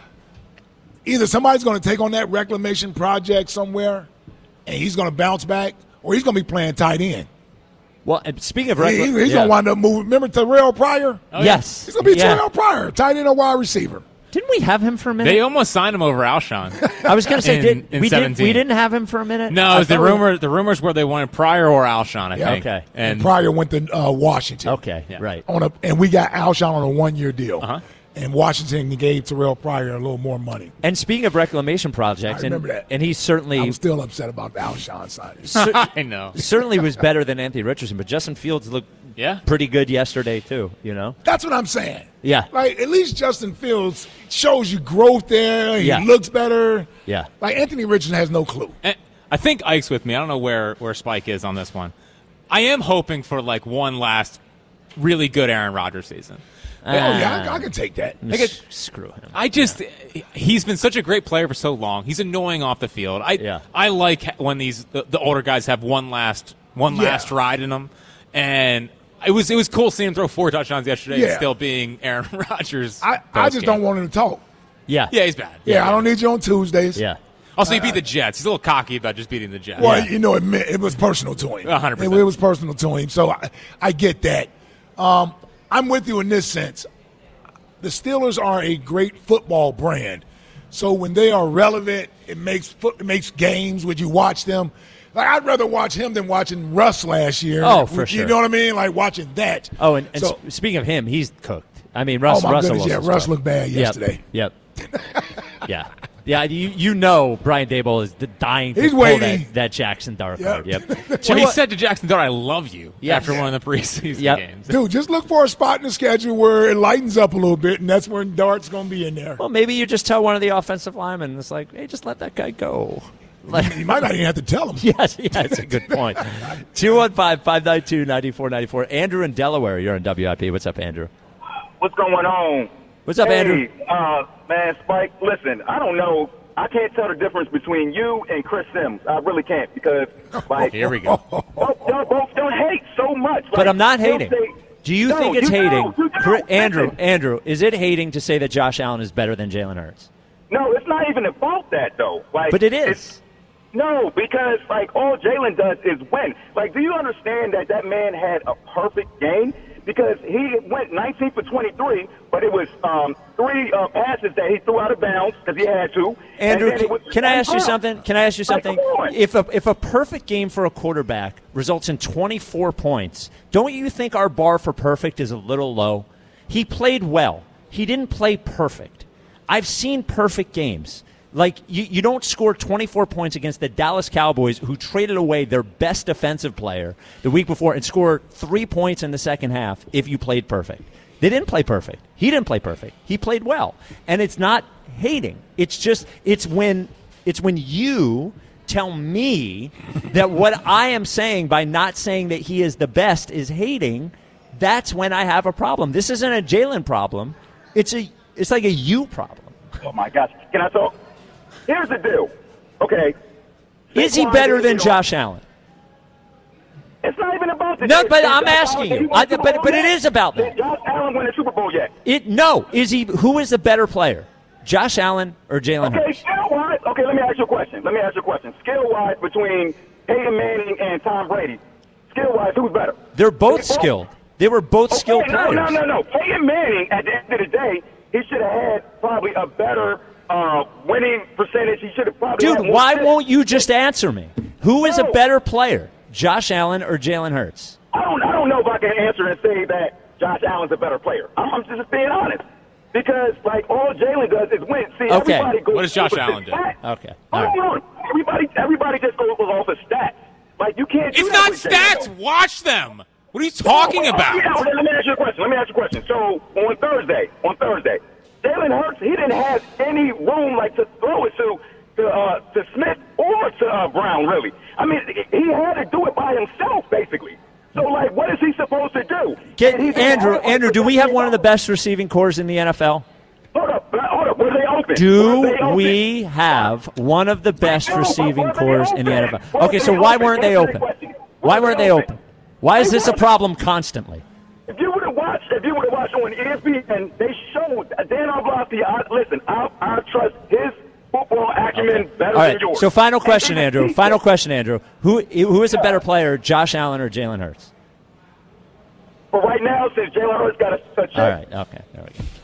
either somebody's going to take on that reclamation project somewhere, and he's going to bounce back, or he's going to be playing tight end. Well, and speaking of He- recla- he- he's yeah. going to wind up moving. Remember Terrell Pryor? Oh, yeah. Yes. He's going to be Yeah. Terrell Pryor, tight end or wide receiver. Didn't we have him for a minute? They almost signed him over Alshon. I was going to say, in- did, in we, did, seventeen. we didn't have him for a minute? No, I it was the thought we- rumor. The rumors were they wanted Pryor or Alshon. I Yeah. think. Okay. And And Pryor went to uh, Washington. Okay, right. On a, and we got Alshon on a one-year deal. Uh-huh. And Washington gave Terrell Pryor a little more money. And speaking of reclamation projects, I remember and, that. and he certainly I'm still upset about the Alshon signing. cer- I know. certainly was better than Anthony Richardson, but Justin Fields looked Yeah. pretty good yesterday too. You know, That's what I'm saying. Yeah. Like, at least Justin Fields shows you growth there. He Yeah. looks better. Yeah. Like, Anthony Richardson has no clue. And I think Ike's with me. I don't know where, where Spike is on this one. I am hoping for like one last really good Aaron Rodgers season. Oh, yeah, I, I can take that. Like it- screw him. I just he's been such a great player for so long. He's annoying off the field. I Yeah. I like when these the, the older guys have one last one Yeah. last ride in them, and it was it was cool seeing him throw four touchdowns yesterday, and Yeah. still being Aaron Rodgers. I, I just don't want him to talk. Yeah, Yeah, he's bad. Yeah, I don't need you on Tuesdays. yeah. Also, he beat the Jets. He's a little cocky about just beating the Jets. Well, Yeah. you know, it, meant, it was personal to him. A hundred percent. It, it was personal to him. So I, I get that. Um, I'm with you in this sense. The Steelers are a great football brand. So when they are relevant, it makes foot, it makes games when you watch them. Like, I'd rather watch him than watching Russ last year. Oh, for You sure. know what I mean? Like watching that. Oh, and, and So- sp- speaking of him, he's cooked. I mean, Russ. Oh, my Russell goodness, yeah, Wilson's Russ cooked. looked bad Yep, yesterday. Yep. yeah. Yeah, you you know Brian Dable is the dying to He's pull waiting. that, that Jackson Dart Yep. card. Yep. Well, Two- he said to Jackson Dart, "I love you." Yes. After one of the preseason Yep. games. Dude, just look for a spot in the schedule where it lightens up a little bit, and that's when Dart's going to be in there. well, maybe you just tell one of the offensive linemen, it's like, hey, just let that guy go. Like, You might not even have to tell him. yes, yeah, that's a good point. two one five, five nine two, nine four nine four. Andrew in Delaware, you're on W I P. What's up, Andrew? What's going on? What's up, hey, Andrew? uh, man, Spike, listen, I don't know. I can't tell the difference between you and Chris Sims. I really can't because, like, Here we go. y'all, y'all both don't hate so much. But Like, I'm not they'll hating. say- Do you No, think it's you hating? don't. You don't. Cri- Andrew, Listen. Andrew, is it hating to say that Josh Allen is better than Jalen Hurts? No, it's not even about that, though. Like, But it it's- is. No, because, like, all Jalen does is win. Like, do you understand that that man had a perfect game? Because he went nineteen for twenty-three, but it was um, three uh, passes that he threw out of bounds because he had to. Andrew, can, can I ask you something? Can I ask you something? Like, if a if a perfect game for a quarterback results in twenty-four points, don't you think our bar for perfect is a little low? He played well. He didn't play perfect. I've seen perfect games. Like, you, you don't score twenty-four points against the Dallas Cowboys, who traded away their best defensive player the week before and scored three points in the second half if you played perfect. They didn't play perfect. He didn't play perfect. He played well. And it's not hating. It's just it's when it's when you tell me that what I am saying by not saying that he is the best is hating, that's when I have a problem. This isn't a Jalen problem. It's a it's like a you problem. Oh, my gosh. Can I talk? Here's the deal, okay? Is he better than Josh Allen? It's not even about the. No, but I'm asking you. I, but but it is about that. Did Josh Allen win a Super Bowl yet? It no. Is he? Who is the better player, Josh Allen or Jalen Okay, Hurts? skill-wise. Okay, let me ask you a question. Let me ask you a question. Skill-wise, between Peyton Manning and Tom Brady, skill-wise, who's better? They're both skilled. They were both Okay, skilled no, players. No, no, no. Peyton Manning, at the end of the day, he should have had probably a better uh, winning percentage. He should have probably Dude, had more why assists. won't you just answer me? Who is a No. better player, Josh Allen or Jalen Hurts? I don't, I don't know if I can answer and say that Josh Allen's a better player. I'm, I'm just being honest. Because, like, all Jalen does is win. See, Okay. everybody goes What does Josh over Allen his do? stats. Okay. All Hold right. on. Everybody, everybody just goes off his stats. Like, you can't do It's that not with Jalen. stats. Watch them. What are you talking Oh, oh, about? yeah, okay, let me ask you a question. Let me ask you a question. So, on Thursday, on Thursday, Jalen Hurts, he didn't have any room, like, to throw it to to, uh, to Smith or to uh, Brown, really. I mean, he had to do it by himself, basically. So, like, what is he supposed to do? Get, And he's- Andrew, Andrew, do we have one of the best receiving cores in the N F L? Hold up, hold up. Were they open? Do Were they open? we have one of the best No, but receiving were they cores in the N F L? open? Okay, Were so they why open? weren't they Answer the open? question. Why Were weren't they they open? open? Why is They this a weren't. problem constantly? If you would have watched, if you would have watched on E S P N, they showed Dan Orlovsky. I, listen, I, I trust his football acumen Okay. better All right. than yours. So, final And question, then Andrew. he- Final question, Andrew. Who who is a better player, Josh Allen or Jalen Hurts? For right now, since Jalen Hurts got a, a check, All right. Okay. There we go.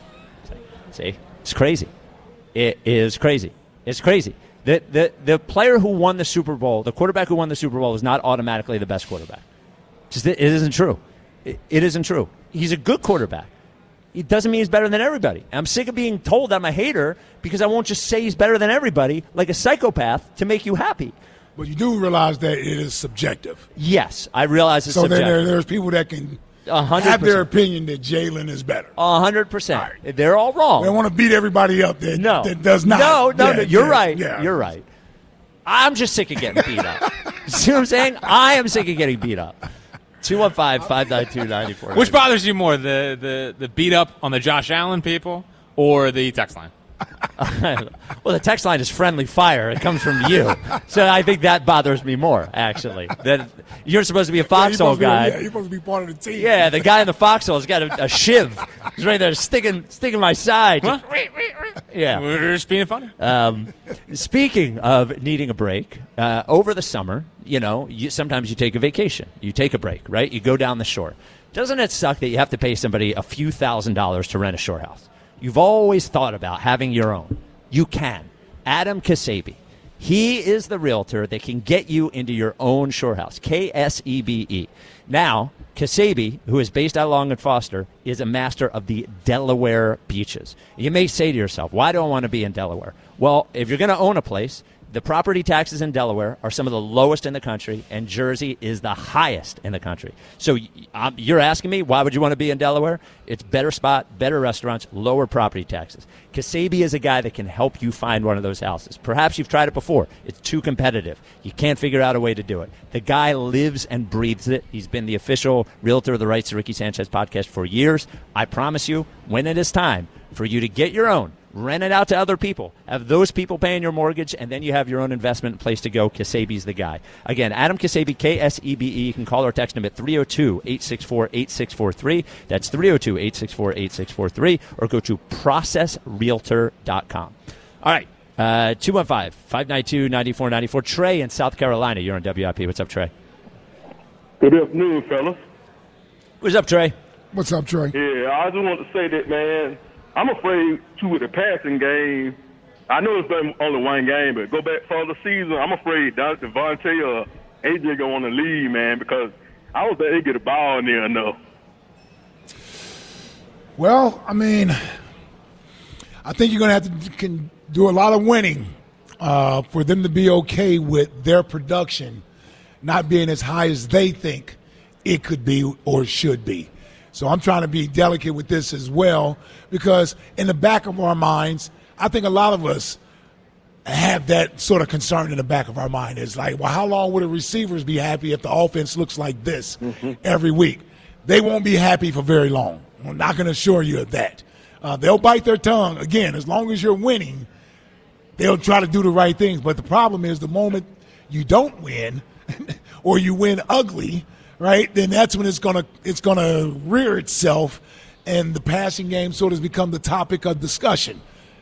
See, it's crazy. It is crazy. It's crazy. The the the player who won the Super Bowl, the quarterback who won the Super Bowl, is not automatically the best quarterback. Just it isn't true. It, it isn't true. He's a good quarterback. It doesn't mean he's better than everybody. I'm sick of being told I'm a hater because I won't just say he's better than everybody like a psychopath to make you happy. But you do realize that it is subjective. Yes, I realize it's So then subjective. there, there's people that can A hundred have their percent. opinion that Jalen is better. A hundred percent. All right. They're all wrong. They want to beat everybody up that, No, that does not. No, no, Yeah, no. You're yeah, right. yeah. You're right. I'm just sick of getting beat up. See what I'm saying? I am sick of getting beat up. two one five, five nine two, nine four. Which bothers you more, the, the, the beat up on the Josh Allen people or the text line? Well, the text line is friendly fire. It comes from you. So I think that bothers me more, actually. That you're supposed to be a Yeah, he's foxhole supposed to be- guy. Yeah, he's supposed to be part of the team. Yeah, the guy in the foxhole has got a, a shiv. He's right there sticking, sticking my side. Huh? Yeah. We're just being funny. Um, speaking of needing a break, uh, over the summer, you know, you, sometimes you take a vacation. You take a break, right? You go down the shore. Doesn't it suck that you have to pay somebody a few thousand dollars to rent a shore house? You've always thought about having your own. You can. Adam Kasabi. He is the realtor that can get you into your own shore house. K S E B E. Now, Kasabi, who is based out of Long and Foster, is a master of the Delaware beaches. You may say to yourself, why do I want to be in Delaware? Well, if you're going to own a place, the property taxes in Delaware are some of the lowest in the country, and Jersey is the highest in the country. So um, you're asking me, why would you want to be in Delaware? It's better spot, better restaurants, lower property taxes. Kasabi is a guy that can help you find one of those houses. Perhaps you've tried it before. It's too competitive. You can't figure out a way to do it. The guy lives and breathes it. He's been the official realtor of the Rights to Ricky Sanchez podcast for years. I promise you, when it is time for you to get your own, rent it out to other people, have those people paying your mortgage, and then you have your own investment place to go. Kasabi's the guy. Again, Adam Kasabi, K S E B E. You can call or text him at three oh two, eight six four, eight six four three. That's three oh two, eight six four, eight six four three. Or go to process realtor dot com. All right. Uh, two one five, five nine two, nine four nine four. Trey in South Carolina. You're on W I P. What's up, Trey? Good afternoon, fellas. What's up, Trey? What's up, Trey? Yeah, I just want to say that, man, I'm afraid, too, with the passing game. I know it's been only one game, but go back for the season, I'm afraid that Devontae or A J going to lead, man, because I don't think they get a ball in there enough. Well, I mean, I think you're going to have to can do a lot of winning uh, for them to be okay with their production not being as high as they think it could be or should be. So I'm trying to be delicate with this as well, because in the back of our minds, I think a lot of us have that sort of concern in the back of our mind. It's like, well, how long would the receivers be happy if the offense looks like this mm-hmm. every week? They won't be happy for very long. I'm not going to assure you of that. Uh, they'll bite their tongue. Again, as long as you're winning, they'll try to do the right things. But the problem is the moment you don't win or you win ugly, right, then that's when it's going to it's going to rear itself, and the passing game sort of has become the topic of discussion.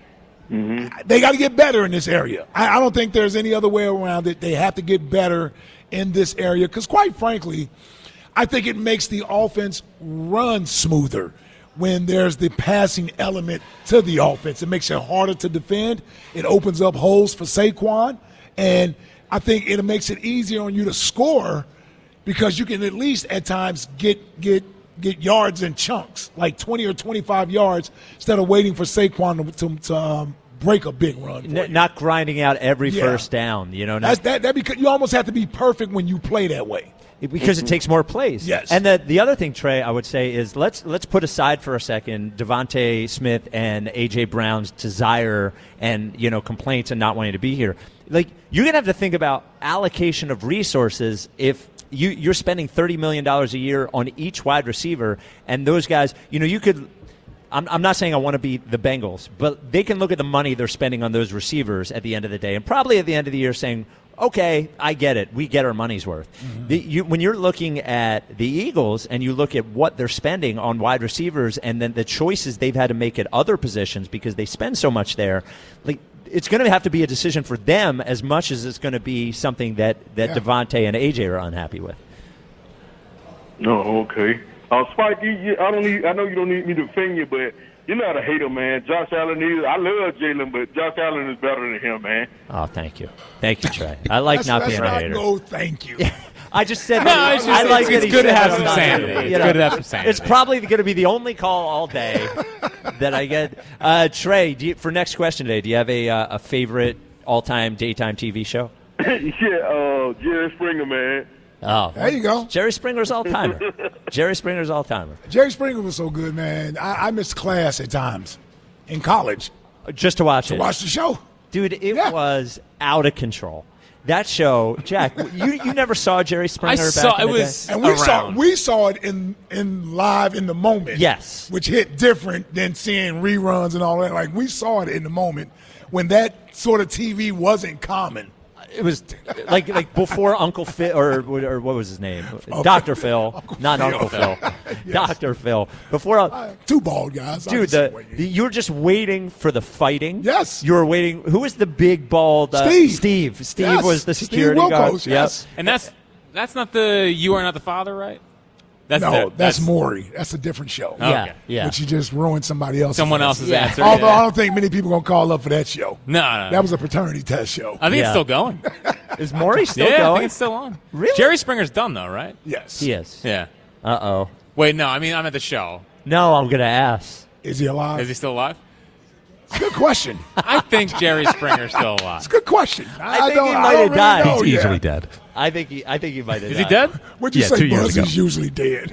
Mm-hmm. They got to get better in this area. I, I don't think there's any other way around it. They have to get better in this area because, quite frankly, I think it makes the offense run smoother when there's the passing element to the offense. It makes it harder to defend. It opens up holes for Saquon, and I think it makes it easier on you to score because you can at least at times get get get yards in chunks, like twenty or twenty-five yards, instead of waiting for Saquon to, to, to um, break a big run. N- not grinding out every yeah. first down. You know, not- That's, that that because you almost have to be perfect when you play that way. Because it takes more plays. Yes. And the the other thing, Trey, I would say is let's let's put aside for a second Devontae Smith and A J Brown's desire and, you know, complaints and not wanting to be here. Like, you're going to have to think about allocation of resources if you, you're spending thirty million dollars a year on each wide receiver, and those guys, you know, you could I'm, I'm not saying I want to be the Bengals, but they can look at the money they're spending on those receivers at the end of the day and probably at the end of the year saying, okay, I get it. We get our money's worth. Mm-hmm. The, you, when you're looking at the Eagles and you look at what they're spending on wide receivers and then the choices they've had to make at other positions because they spend so much there, like it's going to have to be a decision for them as much as it's going to be something that, that yeah. Devontae and A J are unhappy with. Oh, okay. Uh, Spike, you, you, I don't need. I know you don't need me to defend you, but you're not a hater, man. Josh Allen is. I love Jalen, but Josh Allen is better than him, man. Oh, thank you, thank you, Trey. I like that's, not that's being not a hater. No, thank you. I just said. No, it's just, I like it's, that it's good to have some not sanity. happy, It's you know? good to have some sanity. It's probably going to be the only call all day that I get. Uh, Trey, do you, for next question today, do you have a uh, a favorite all-time daytime T V show? yeah, uh, Jerry Springer, man. Oh, there you go. Jerry Springer's all-timer. Jerry Springer's all-timer. Jerry Springer was so good, man. I, I missed class at times in college. Just to watch to it. To watch the show. Dude, it yeah. was out of control. That show, Jack, you you never saw Jerry Springer I back saw, in the it was day? And we around. saw we saw it in, in live in the moment. Yes. Which hit different than seeing reruns and all that. Like, we saw it in the moment when that sort of T V wasn't common. It was like like before Uncle Phil, or, or what was his name? Uncle, Doctor Phil, Uncle not Phil. Uncle Phil. Yes. Doctor Phil. Before, uh, two bald guys. Dude, the, the, you were just waiting for the fighting. Yes. You were waiting. Who was the big bald? Uh, Steve. Steve. Steve yes. was the security Steve guard. Wilkos, yes. Yep. And that's that's not the You Are Not the Father, right? That's no, the, that's, that's Maury. That's a different show. Yeah, Okay. yeah. But you just ruined somebody else's someone answer. else's Yeah. answer. Although yeah. I don't think many people going to call up for that show. No, no, no. That was a paternity test show. I think Yeah. it's still going. Is Maury still yeah, going? I think it's still on. Really? Jerry Springer's done, though, right? Yes. He is. Yeah. Uh-oh. Wait, no, I mean, I'm at the show. No, I'm going to ask. Is he alive? Is he still alive? It's a good question. I think Jerry Springer's still alive. It's a good question. I, I think don't, he I might don't have really died. know He's yet. easily dead. I think he, I think he might have Is he died. dead? What'd you Yeah, say, two years Buzz? ago. He's usually dead.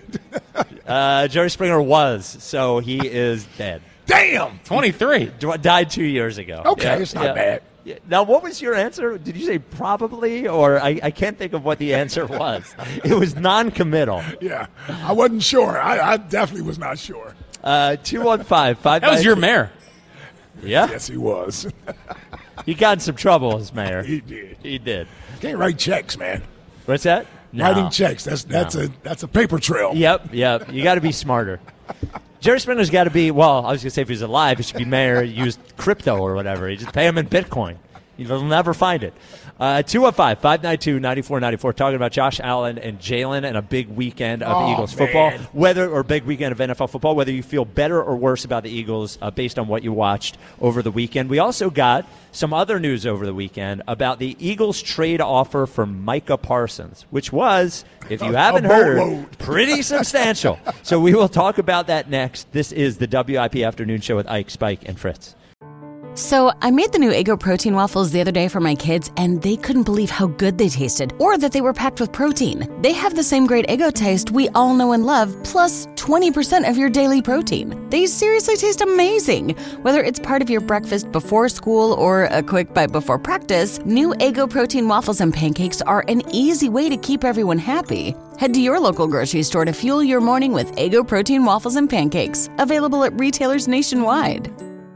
Uh, Jerry Springer was, so he is dead. Damn. twenty-three. D- died two years ago. Okay, Yeah, it's not yeah. bad. Yeah. Now, what was your answer? Did you say probably, or I, I can't think of what the answer was. It was non-committal. Yeah. I wasn't sure. I, I definitely was not sure. Uh, two one five five. That was your mayor. Yeah, Yes, he was. he got in some trouble as mayor. He did. He did. Can't write checks, man. What's that? No. Writing checks. That's that's No. a that's a paper trail. Yep, yep. You got to be smarter. Jerry Springer's got to be, well, I was going to say if he's alive, he should be mayor, use crypto or whatever. You just pay him in Bitcoin. You'll never find it. Uh, two one five, five nine two, nine four nine four, talking about Josh Allen and Jalen and a big weekend of oh, Eagles man. football, whether or big weekend of N F L football, whether you feel better or worse about the Eagles uh, based on what you watched over the weekend. We also got some other news over the weekend about the Eagles trade offer for Micah Parsons, which was, if you A- haven't a heard, boatload. pretty substantial. So we will talk about that next. This is the W I P Afternoon Show with Ike, Spike, and Fritz. So I made the new Eggo protein waffles the other day for my kids, and they couldn't believe how good they tasted, or that they were packed with protein. They have the same great Eggo taste we all know and love, plus twenty percent of your daily protein. They seriously taste amazing. Whether it's part of your breakfast before school or a quick bite before practice, new Eggo protein waffles and pancakes are an easy way to keep everyone happy. Head to your local grocery store to fuel your morning with Eggo protein waffles and pancakes, available at retailers nationwide.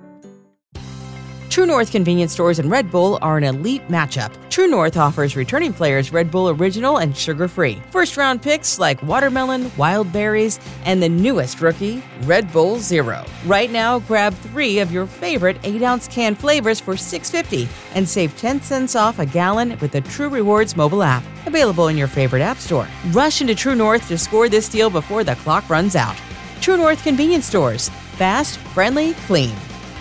True North convenience stores and Red Bull are an elite matchup. True North offers returning players Red Bull Original and sugar-free. First-round picks like watermelon, wild berries, and the newest rookie, Red Bull Zero. Right now, grab three of your favorite eight-ounce can flavors for six dollars and fifty cents and save ten cents off a gallon with the True Rewards mobile app. Available in your favorite app store. Rush into True North to score this deal before the clock runs out. True North convenience stores. Fast, friendly, clean.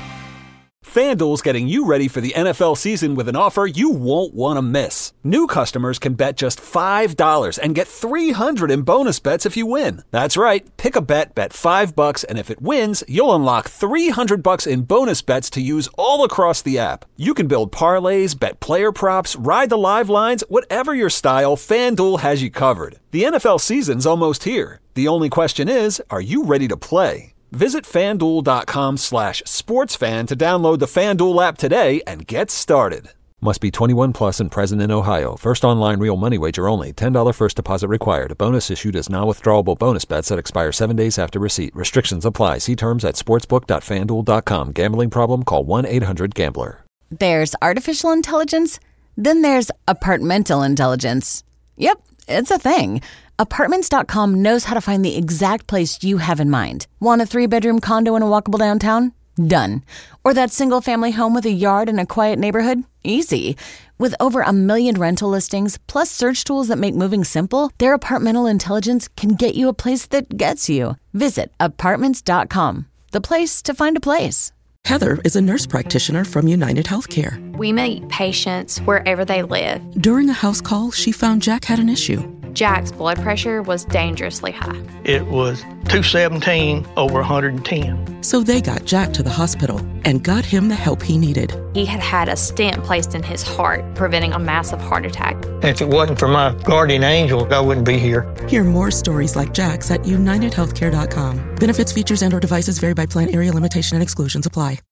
FanDuel's getting you ready for the N F L season with an offer you won't want to miss. New customers can bet just five dollars and get three hundred dollars in bonus bets if you win. That's right. Pick a bet, bet five bucks, and if it wins, you'll unlock three hundred bucks in bonus bets to use all across the app. You can build parlays, bet player props, ride the live lines, whatever your style, FanDuel has you covered. The N F L season's almost here. The only question is, are you ready to play? Visit FanDuel.com slash sportsfan to download the FanDuel app today and get started. Must be twenty-one plus and present in Ohio. First online real money wager only. ten dollars first deposit required. Bonus issued as non-withdrawable bonus bets that expire seven days after receipt. Restrictions apply. See terms at sportsbook dot fan duel dot com. Gambling problem? Call one eight hundred gambler. There's artificial intelligence. Then there's apartmental intelligence. Yep, it's a thing. Apartments dot com knows how to find the exact place you have in mind. Want a three-bedroom condo in a walkable downtown? Done. Or that single-family home with a yard in a quiet neighborhood? Easy. With over a million rental listings, plus search tools that make moving simple, their apartmental intelligence can get you a place that gets you. Visit Apartments dot com, the place to find a place. Heather is a nurse practitioner from United Healthcare. We meet patients wherever they live. During a house call, she found Jack had an issue. Jack's blood pressure was dangerously high. It was two seventeen over one hundred ten. So they got Jack to the hospital and got him the help he needed. He had had a stent placed in his heart, preventing a massive heart attack. If it wasn't for my guardian angel, I wouldn't be here. Hear more stories like Jack's at united healthcare dot com. Benefits, features, and or devices vary by plan, area, limitation, and exclusions apply.